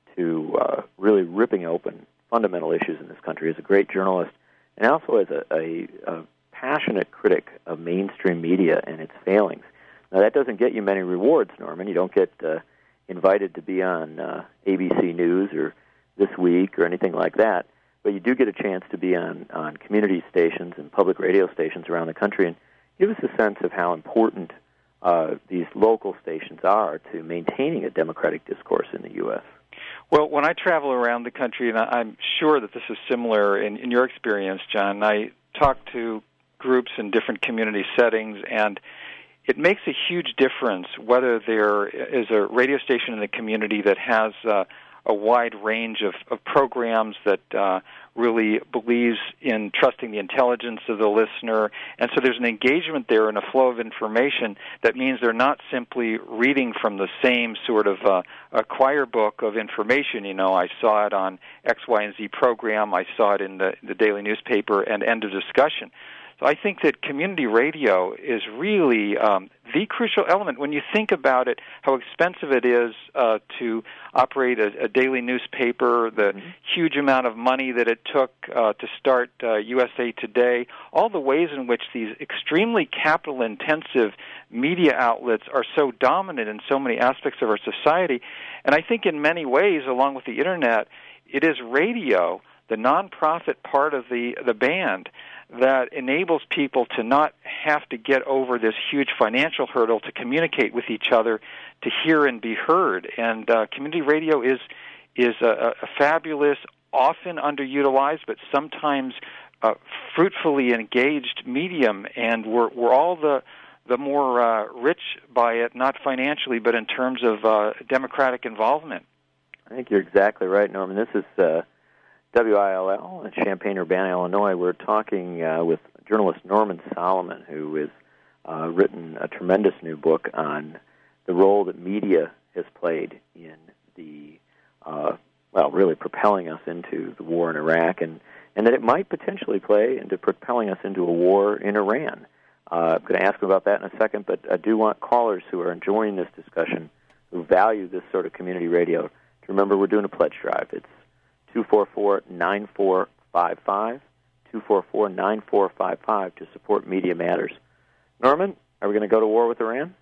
to uh, really ripping open fundamental issues in this country as a great journalist and also as a, a, a passionate critic of mainstream media and its failings. Now, that doesn't get you many rewards, Norman. You don't get uh, invited to be on uh, A B C News or This Week or anything like that, but you do get a chance to be on, on community stations and public radio stations around the country and give us a sense of how important uh, these local stations are to maintaining a democratic discourse in the U S Well, when I travel around the country, and I'm sure that this is similar in, in your experience, John, I talk to groups in different community settings, and it makes a huge difference whether there is a radio station in the community that has uh, a wide range of, of programs that uh, really believes in trusting the intelligence of the listener. And so there's an engagement there and a flow of information that means they're not simply reading from the same sort of uh, a choir book of information. You know, I saw it on X, Y, and Z program. I saw it in the, the daily newspaper, and end of discussion. So I think that community radio is really um, the crucial element. When you think about it, how expensive it is uh, to operate a, a daily newspaper, the mm-hmm. huge amount of money that it took uh, to start uh, U S A Today, all the ways in which these extremely capital-intensive media outlets are so dominant in so many aspects of our society. And I think in many ways, along with the Internet, it is radio, the nonprofit part of the, the band, that enables people to not have to get over this huge financial hurdle to communicate with each other, to hear and be heard. And uh, community radio is is a, a fabulous, often underutilized, but sometimes uh, fruitfully engaged medium. And we're we're all the the more uh, rich by it, not financially, but in terms of uh, democratic involvement. I think you're exactly right, Norman. This is Uh W I L L in Champaign-Urbana, Illinois. We're talking uh, with journalist Norman Solomon, who has uh, written a tremendous new book on the role that media has played in the, uh, well, really propelling us into the war in Iraq, and, and that it might potentially play into propelling us into a war in Iran. Uh, I'm going to ask him about that in a second, but I do want callers who are enjoying this discussion, who value this sort of community radio, to remember we're doing a pledge drive. It's two four four, nine four five five, two four four, nine four five five to support Media Matters. Norman, are we going to go to war with Iran?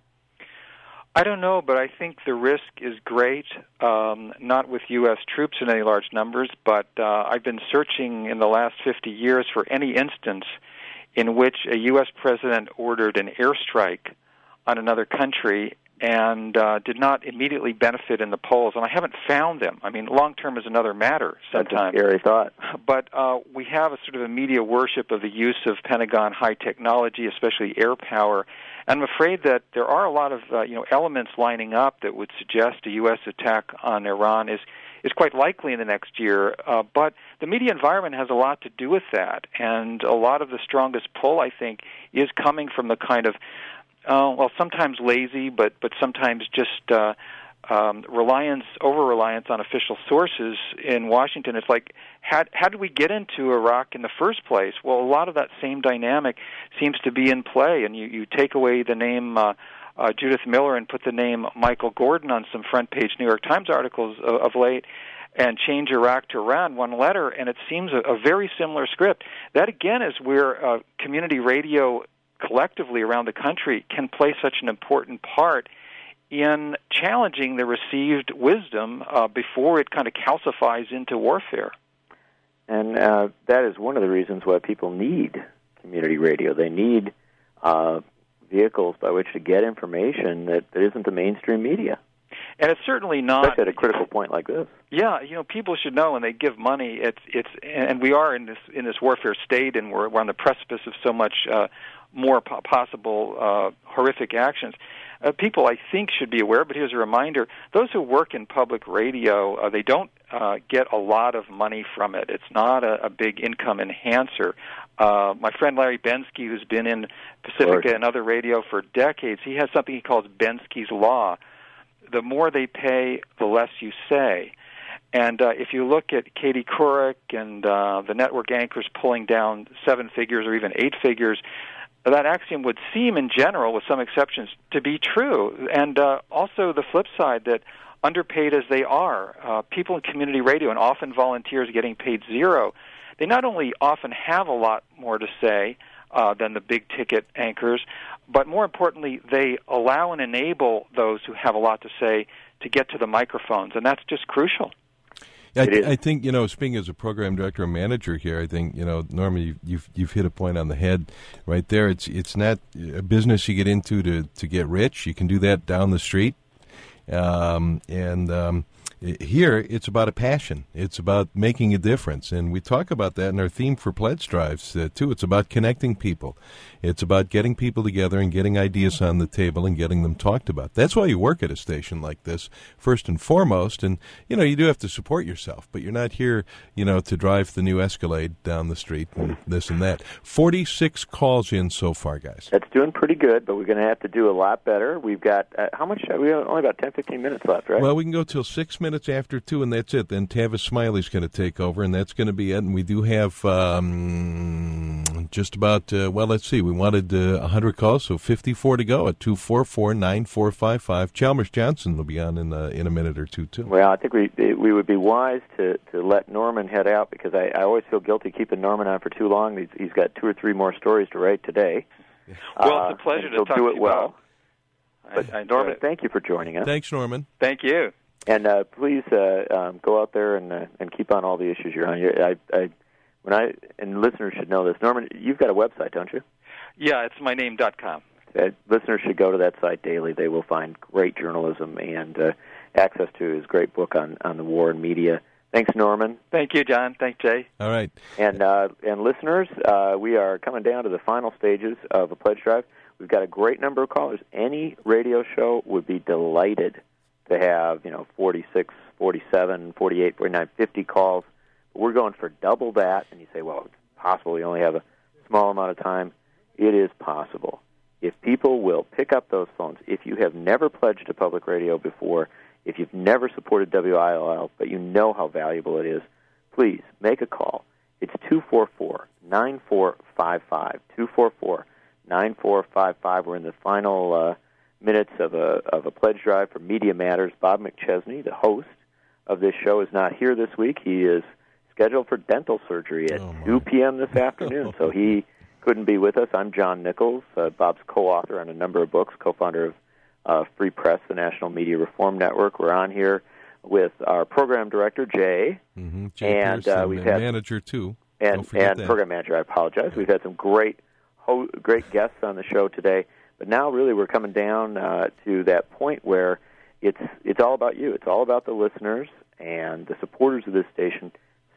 I don't know, but I think the risk is great, um, not with U S troops in any large numbers, but uh, I've been searching in the last fifty years for any instance in which a U S president ordered an airstrike on another country and uh, did not immediately benefit in the polls, and I haven't found them. I mean, long-term is another matter sometimes. That's a scary thought. But uh, we have a sort of a media worship of the use of Pentagon high technology, especially air power, and I'm afraid that there are a lot of uh, you know elements lining up that would suggest a U S attack on Iran is is quite likely in the next year. Uh, but the media environment has a lot to do with that, and a lot of the strongest pull, I think, is coming from the kind of, uh, well, sometimes lazy, but but sometimes just uh, um, reliance, over-reliance on official sources in Washington. It's like, how, how did we get into Iraq in the first place? Well, a lot of that same dynamic seems to be in play, and you, you take away the name uh, uh, Judith Miller and put the name Michael Gordon on some front-page New York Times articles of, of late, and change Iraq to Iran, one letter, and it seems a, a very similar script. That, again, is where uh, community radio collectively around the country can play such an important part in challenging the received wisdom uh, before it kind of calcifies into warfare. And uh, that is one of the reasons why people need community radio. They need uh, vehicles by which to get information that, that isn't the mainstream media. And it's certainly not, especially at a critical point like this. Yeah, you know, people should know when they give money. It's it's, and we are in this in this warfare state, and we're, we're on the precipice of so much uh, more po- possible uh, horrific actions. Uh, people, I think, should be aware. But here's a reminder: those who work in public radio, uh, they don't uh, get a lot of money from it. It's not a, a big income enhancer. Uh, my friend Larry Bensky, who's been in Pacifica and other radio for decades, he has something he calls Bensky's Law. The more they pay, the less you say. And uh, if you look at Katie Couric and uh, the network anchors pulling down seven figures or even eight figures, that axiom would seem, in general, with some exceptions, to be true. And uh, also the flip side, that underpaid as they are, uh, people in community radio, and often volunteers getting paid zero, they not only often have a lot more to say uh, than the big-ticket anchors, but more importantly, they allow and enable those who have a lot to say to get to the microphones, and that's just crucial. I, th- I think, you know, speaking as a program director and manager here, I think, you know, Norman, you've, you've you've hit a point on the head right there. It's it's not a business you get into to, to get rich. You can do that down the street. Um, and um, here, it's about a passion. It's about making a difference. And we talk about that in our theme for pledge drives, uh, too. It's about connecting people. It's about getting people together and getting ideas on the table and getting them talked about. That's why you work at a station like this, first and foremost. And, you know, you do have to support yourself, but you're not here, you know, to drive the new Escalade down the street and this and that. forty-six calls in so far, guys. That's doing pretty good, but we're going to have to do a lot better. We've got, uh, how much? We have only about ten, fifteen minutes left, right? Well, we can go till six minutes after two, and that's it. Then Tavis Smiley's going to take over, and that's going to be it. And we do have um, just about, uh, well, let's see, we wanted uh, one hundred calls, so fifty-four to go at two four four, nine four five five. Chalmers Johnson will be on in, uh, in a minute or two, too. Well, I think we we would be wise to, to let Norman head out, because I, I always feel guilty keeping Norman on for too long. He's, he's got two or three more stories to write today. Well, uh, it's a pleasure to he'll talk do to it you well. about. But I, I Norman, it. thank you for joining us. Thanks, Norman. Thank you. And uh, please uh, um, go out there and uh, and keep on all the issues you're on. You're, I, I, when I and listeners should know this. Norman, you've got a website, don't you? Yeah, it's my name dot com. Uh, listeners should go to that site daily. They will find great journalism and uh, access to his great book on, on the war and media. Thanks, Norman. Thank you, John. Thanks, Jay. All right. And uh, and listeners, uh, we are coming down to the final stages of a pledge drive. We've got a great number of callers. Any radio show would be delighted to have, you know, forty-six, forty-seven, forty-eight, forty-nine, fifty calls. But we're going for double that. And you say, well, it's possible. We only have a small amount of time. It is possible. If people will pick up those phones, if you have never pledged to public radio before, if you've never supported W I L L, but you know how valuable it is, please make a call. It's two four four, nine four five five, two four four, nine four five five. We're in the final uh, minutes of a of a pledge drive for Media Matters. Bob McChesney, the host of this show, is not here this week. He is scheduled for dental surgery at oh two p.m. this afternoon, so he couldn't be with us. I'm John Nichols, uh, Bob's co-author on a number of books, co-founder of uh, Free Press, the National Media Reform Network. We're on here with our program director, Jay. Mm-hmm. Jay and Pearson, uh, we've and had manager, too. And, and program manager, I apologize. We've had some great ho- great guests on the show today. But now, really, we're coming down uh, to that point where it's it's all about you. It's all about the listeners and the supporters of this station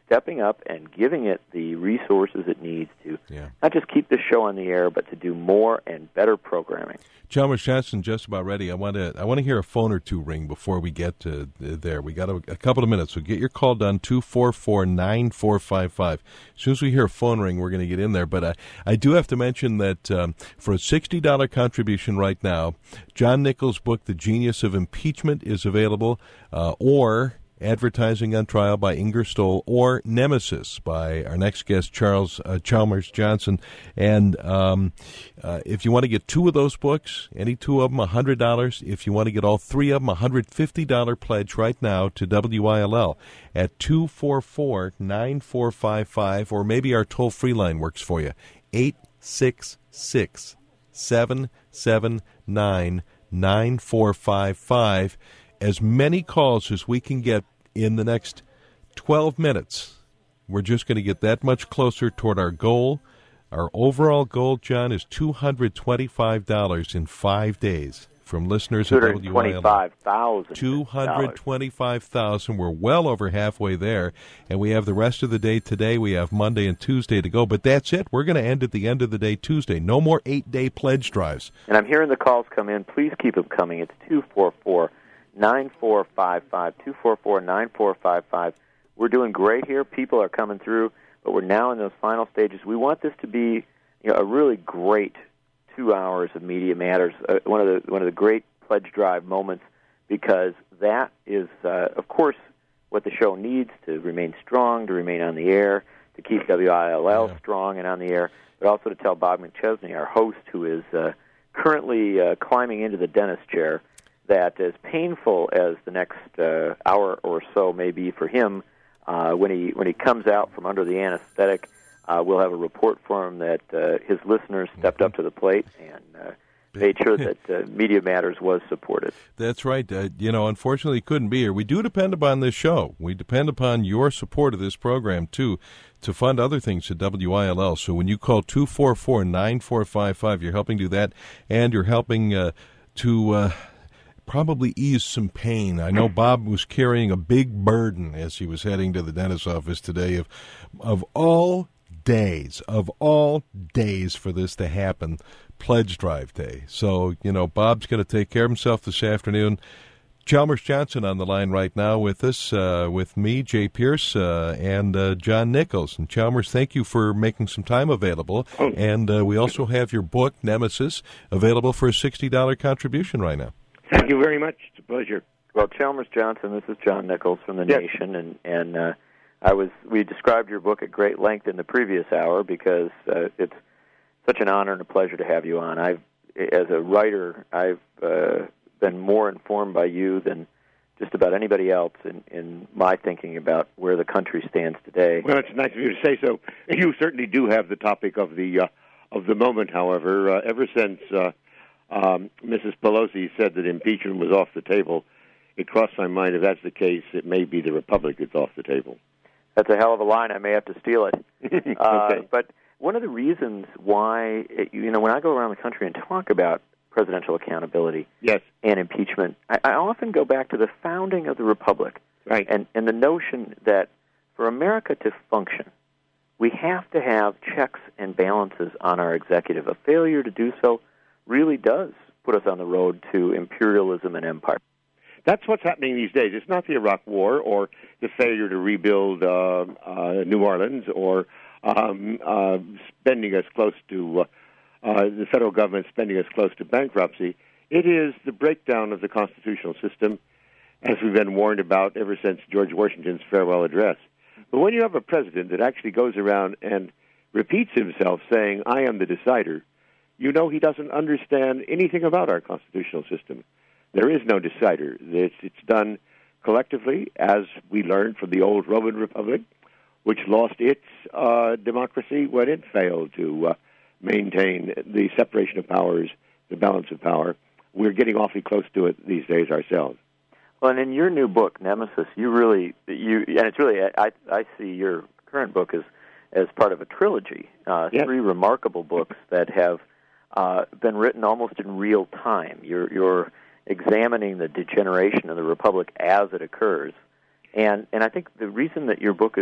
stepping up and giving it the resources it needs to yeah. not just keep the show on the air, but to do more and better programming. Chalmers Johnson, just about ready. I want to I want to hear a phone or two ring before we get to there. We got a, a couple of minutes, so get your call done, two four four, nine four five five. As soon as we hear a phone ring, we're going to get in there. But I, I do have to mention that um, for a sixty dollars contribution right now, John Nichols' book, The Genius of Impeachment, is available, uh, or Advertising on Trial by Ingersoll, or Nemesis by our next guest, Charles uh, Chalmers Johnson. And um, uh, if you want to get two of those books, any two of them, one hundred dollars. If you want to get all three of them, one hundred fifty dollars pledge right now to W I L L at two four four, nine four five five, or maybe our toll-free line works for you, eight six six, seven seven nine, nine four five five. As many calls as we can get in the next twelve minutes. We're just going to get that much closer toward our goal. Our overall goal, John, is two hundred twenty-five dollars in five days from listeners at W I L L. two hundred twenty-five thousand dollars. two hundred twenty-five thousand dollars. We're well over halfway there, and we have the rest of the day today. We have Monday and Tuesday to go, but that's it. We're going to end at the end of the day Tuesday. No more eight-day pledge drives. And I'm hearing the calls come in. Please keep them coming. It's two four four, nine four five five, two four four, nine four five five. We're doing great here. People are coming through, but we're now in those final stages. We want this to be, you know, a really great two hours of Media Matters, uh, one of the one of the great pledge drive moments, because that is, uh, of course, what the show needs to remain strong, to remain on the air, to keep W I L L yeah. strong and on the air, but also to tell Bob McChesney, our host, who is uh, currently uh, climbing into the dentist chair, that as painful as the next uh, hour or so may be for him, uh, when he when he comes out from under the anesthetic, uh, we'll have a report for him that uh, his listeners stepped up to the plate and uh, made sure that uh, Media Matters was supported. That's right. Uh, you know, unfortunately, he couldn't be here. We do depend upon this show. We depend upon your support of this program, too, to fund other things at W I L L. So when you call two four four, nine four five five, you're helping do that, and you're helping uh, to... Uh, probably ease some pain. I know Bob was carrying a big burden as he was heading to the dentist's office today of of all days, of all days for this to happen, Pledge Drive Day. So, you know, Bob's going to take care of himself this afternoon. Chalmers Johnson on the line right now with us, uh, with me, Jay Pierce, uh, and uh, John Nichols. And Chalmers, thank you for making some time available. And uh, we also have your book, Nemesis, available for a sixty dollars contribution right now. Thank you very much. It's a pleasure. Well, Chalmers Johnson, this is John Nichols from The yes. Nation, and and uh, I was we described your book at great length in the previous hour because uh, it's such an honor and a pleasure to have you on. I've, as a writer, I've uh, been more informed by you than just about anybody else in, in my thinking about where the country stands today. Well, it's nice of you to say so. You certainly do have the topic of the uh, of the moment. However, uh, ever since. Uh, Um, Missus Pelosi said that impeachment was off the table, it crossed my mind, if that's the case, it may be the Republic that's off the table. That's a hell of a line. I may have to steal it. okay. uh, but one of the reasons why, it, you know, when I go around the country and talk about presidential accountability yes. and impeachment, I, I often go back to the founding of the Republic right. and, and the notion that for America to function, we have to have checks and balances on our executive. A failure to do so really does put us on the road to imperialism and empire. That's what's happening these days. It's not the Iraq War or the failure to rebuild uh, uh, New Orleans or um, uh, spending us close to uh, uh, the federal government spending us close to bankruptcy. It is the breakdown of the constitutional system, as we've been warned about ever since George Washington's farewell address. But when you have a president that actually goes around and repeats himself saying, "I am the decider," you know he doesn't understand anything about our constitutional system. There is no decider. It's, it's done collectively, as we learned from the old Roman Republic, which lost its uh, democracy when it failed to uh, maintain the separation of powers, the balance of power. We're getting awfully close to it these days ourselves. Well, and in your new book, Nemesis, you really, you and it's really, I, I see your current book as, as part of a trilogy, uh, yes. three remarkable books that have Uh, been written almost in real time. You're, you're examining the degeneration of the Republic as it occurs. And and I think the reason that your book is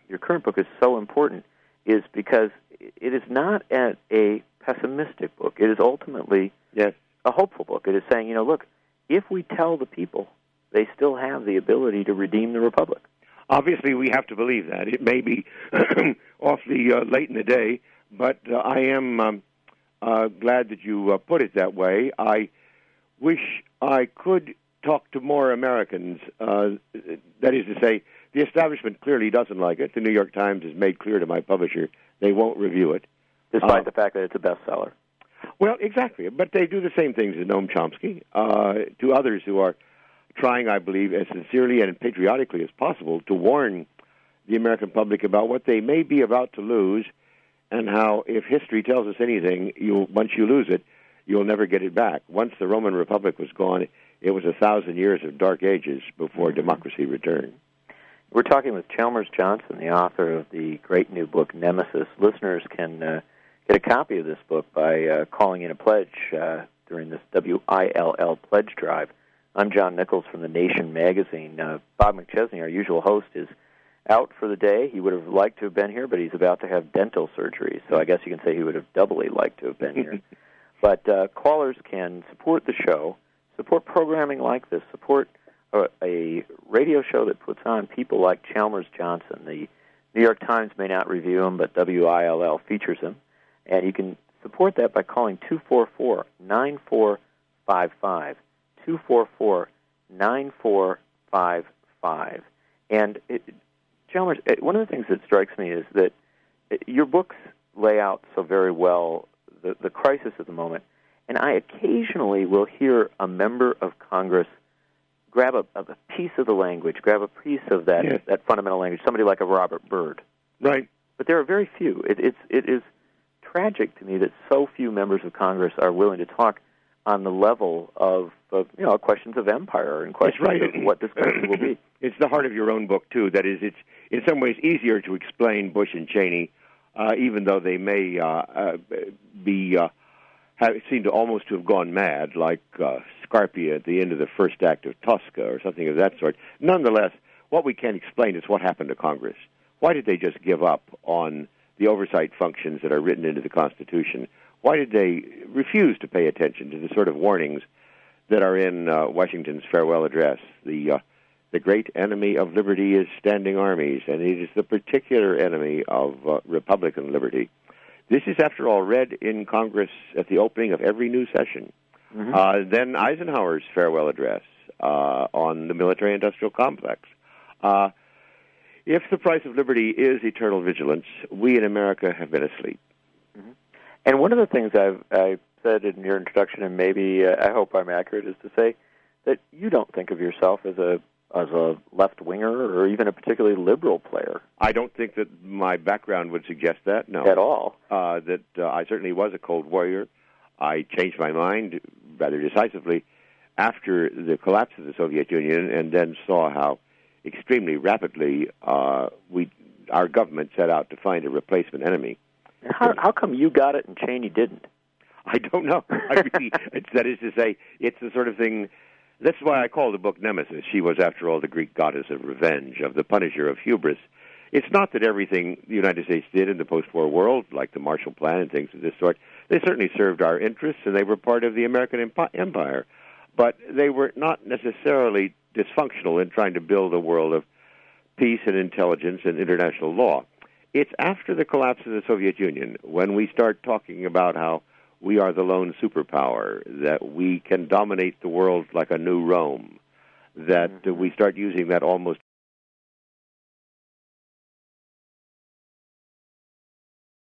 your current book is so important is because it is not a, a pessimistic book. It is ultimately yes. a hopeful book. It is saying, you know, look, if we tell the people, they still have the ability to redeem the republic. Obviously, we have to believe that. It may be awfully uh, late in the day, but uh, I am um, uh, glad that you uh, put it that way. I wish I could talk to more Americans. Uh, that is to say, the establishment clearly doesn't like it. The New York Times has made clear to my publisher they won't review it. Despite uh, the fact that it's a bestseller. Well, exactly. But they do the same things to Noam Chomsky, uh, to others who are trying, I believe, as sincerely and patriotically as possible to warn the American public about what they may be about to lose and how, if history tells us anything, you once you lose it, you'll never get it back. Once the Roman Republic was gone, it was a thousand years of dark ages before democracy returned. We're talking with Chalmers Johnson, the author of the great new book, Nemesis. Listeners can uh, get a copy of this book by uh, calling in a pledge uh, during this W I L L pledge drive. I'm John Nichols from The Nation magazine. Uh, Bob McChesney, our usual host, is out for the day. He would have liked to have been here, but he's about to have dental surgery, so I guess you can say he would have doubly liked to have been here. But uh, callers can support the show, support programming like this, support a, a radio show that puts on people like Chalmers Johnson. The New York Times may not review him, but W I L L features him. And you can support that by calling two four four, nine four five five. two four four, nine four five five. And, it, Chalmers, one of the things that strikes me is that your books lay out so very well the, the crisis of the moment, and I occasionally will hear a member of Congress grab a, a piece of the language, grab a piece of that, yes. that fundamental language, somebody like a Robert Byrd. Right. But there are very few. It, it's, it is tragic to me that so few members of Congress are willing to talk on the level of, of you know, questions of empire and questions right. of what this country will be. It's the heart of your own book, too. That is, it's in some ways easier to explain Bush and Cheney, uh, even though they may uh, uh, be uh, have, seem to almost to have gone mad, like uh, Scarpia at the end of the first act of Tosca or something of that sort. Nonetheless, what we can explain is what happened to Congress. Why did they just give up on the oversight functions that are written into the Constitution? Why did they refuse to pay attention to the sort of warnings that are in uh, Washington's farewell address? The uh, the great enemy of liberty is standing armies, and it is the particular enemy of uh, Republican liberty. This is, after all, read in Congress at the opening of every new session. Mm-hmm. Uh, then Eisenhower's farewell address uh, on the military-industrial complex. Uh, if the price of liberty is eternal vigilance, we in America have been asleep. Mm-hmm. And one of the things I've, I've said in your introduction, and maybe uh, I hope I'm accurate, is to say that you don't think of yourself as a as a left-winger or even a particularly liberal player. I don't think that my background would suggest that, no. At all. Uh, that uh, I certainly was a Cold Warrior. I changed my mind rather decisively after the collapse of the Soviet Union and then saw how extremely rapidly uh, we our government set out to find a replacement enemy. How, how come you got it and Cheney didn't? I don't know. I really, it's, that is to say, it's the sort of thing. That's why I call the book Nemesis. She was, after all, the Greek goddess of revenge, of the punisher of hubris. It's not that everything the United States did in the post-war world, like the Marshall Plan and things of this sort, they certainly served our interests and they were part of the American empire. But they were not necessarily dysfunctional in trying to build a world of peace and intelligence and international law. It's after the collapse of the Soviet Union when we start talking about how we are the lone superpower, that we can dominate the world like a new Rome, that uh, we start using that almost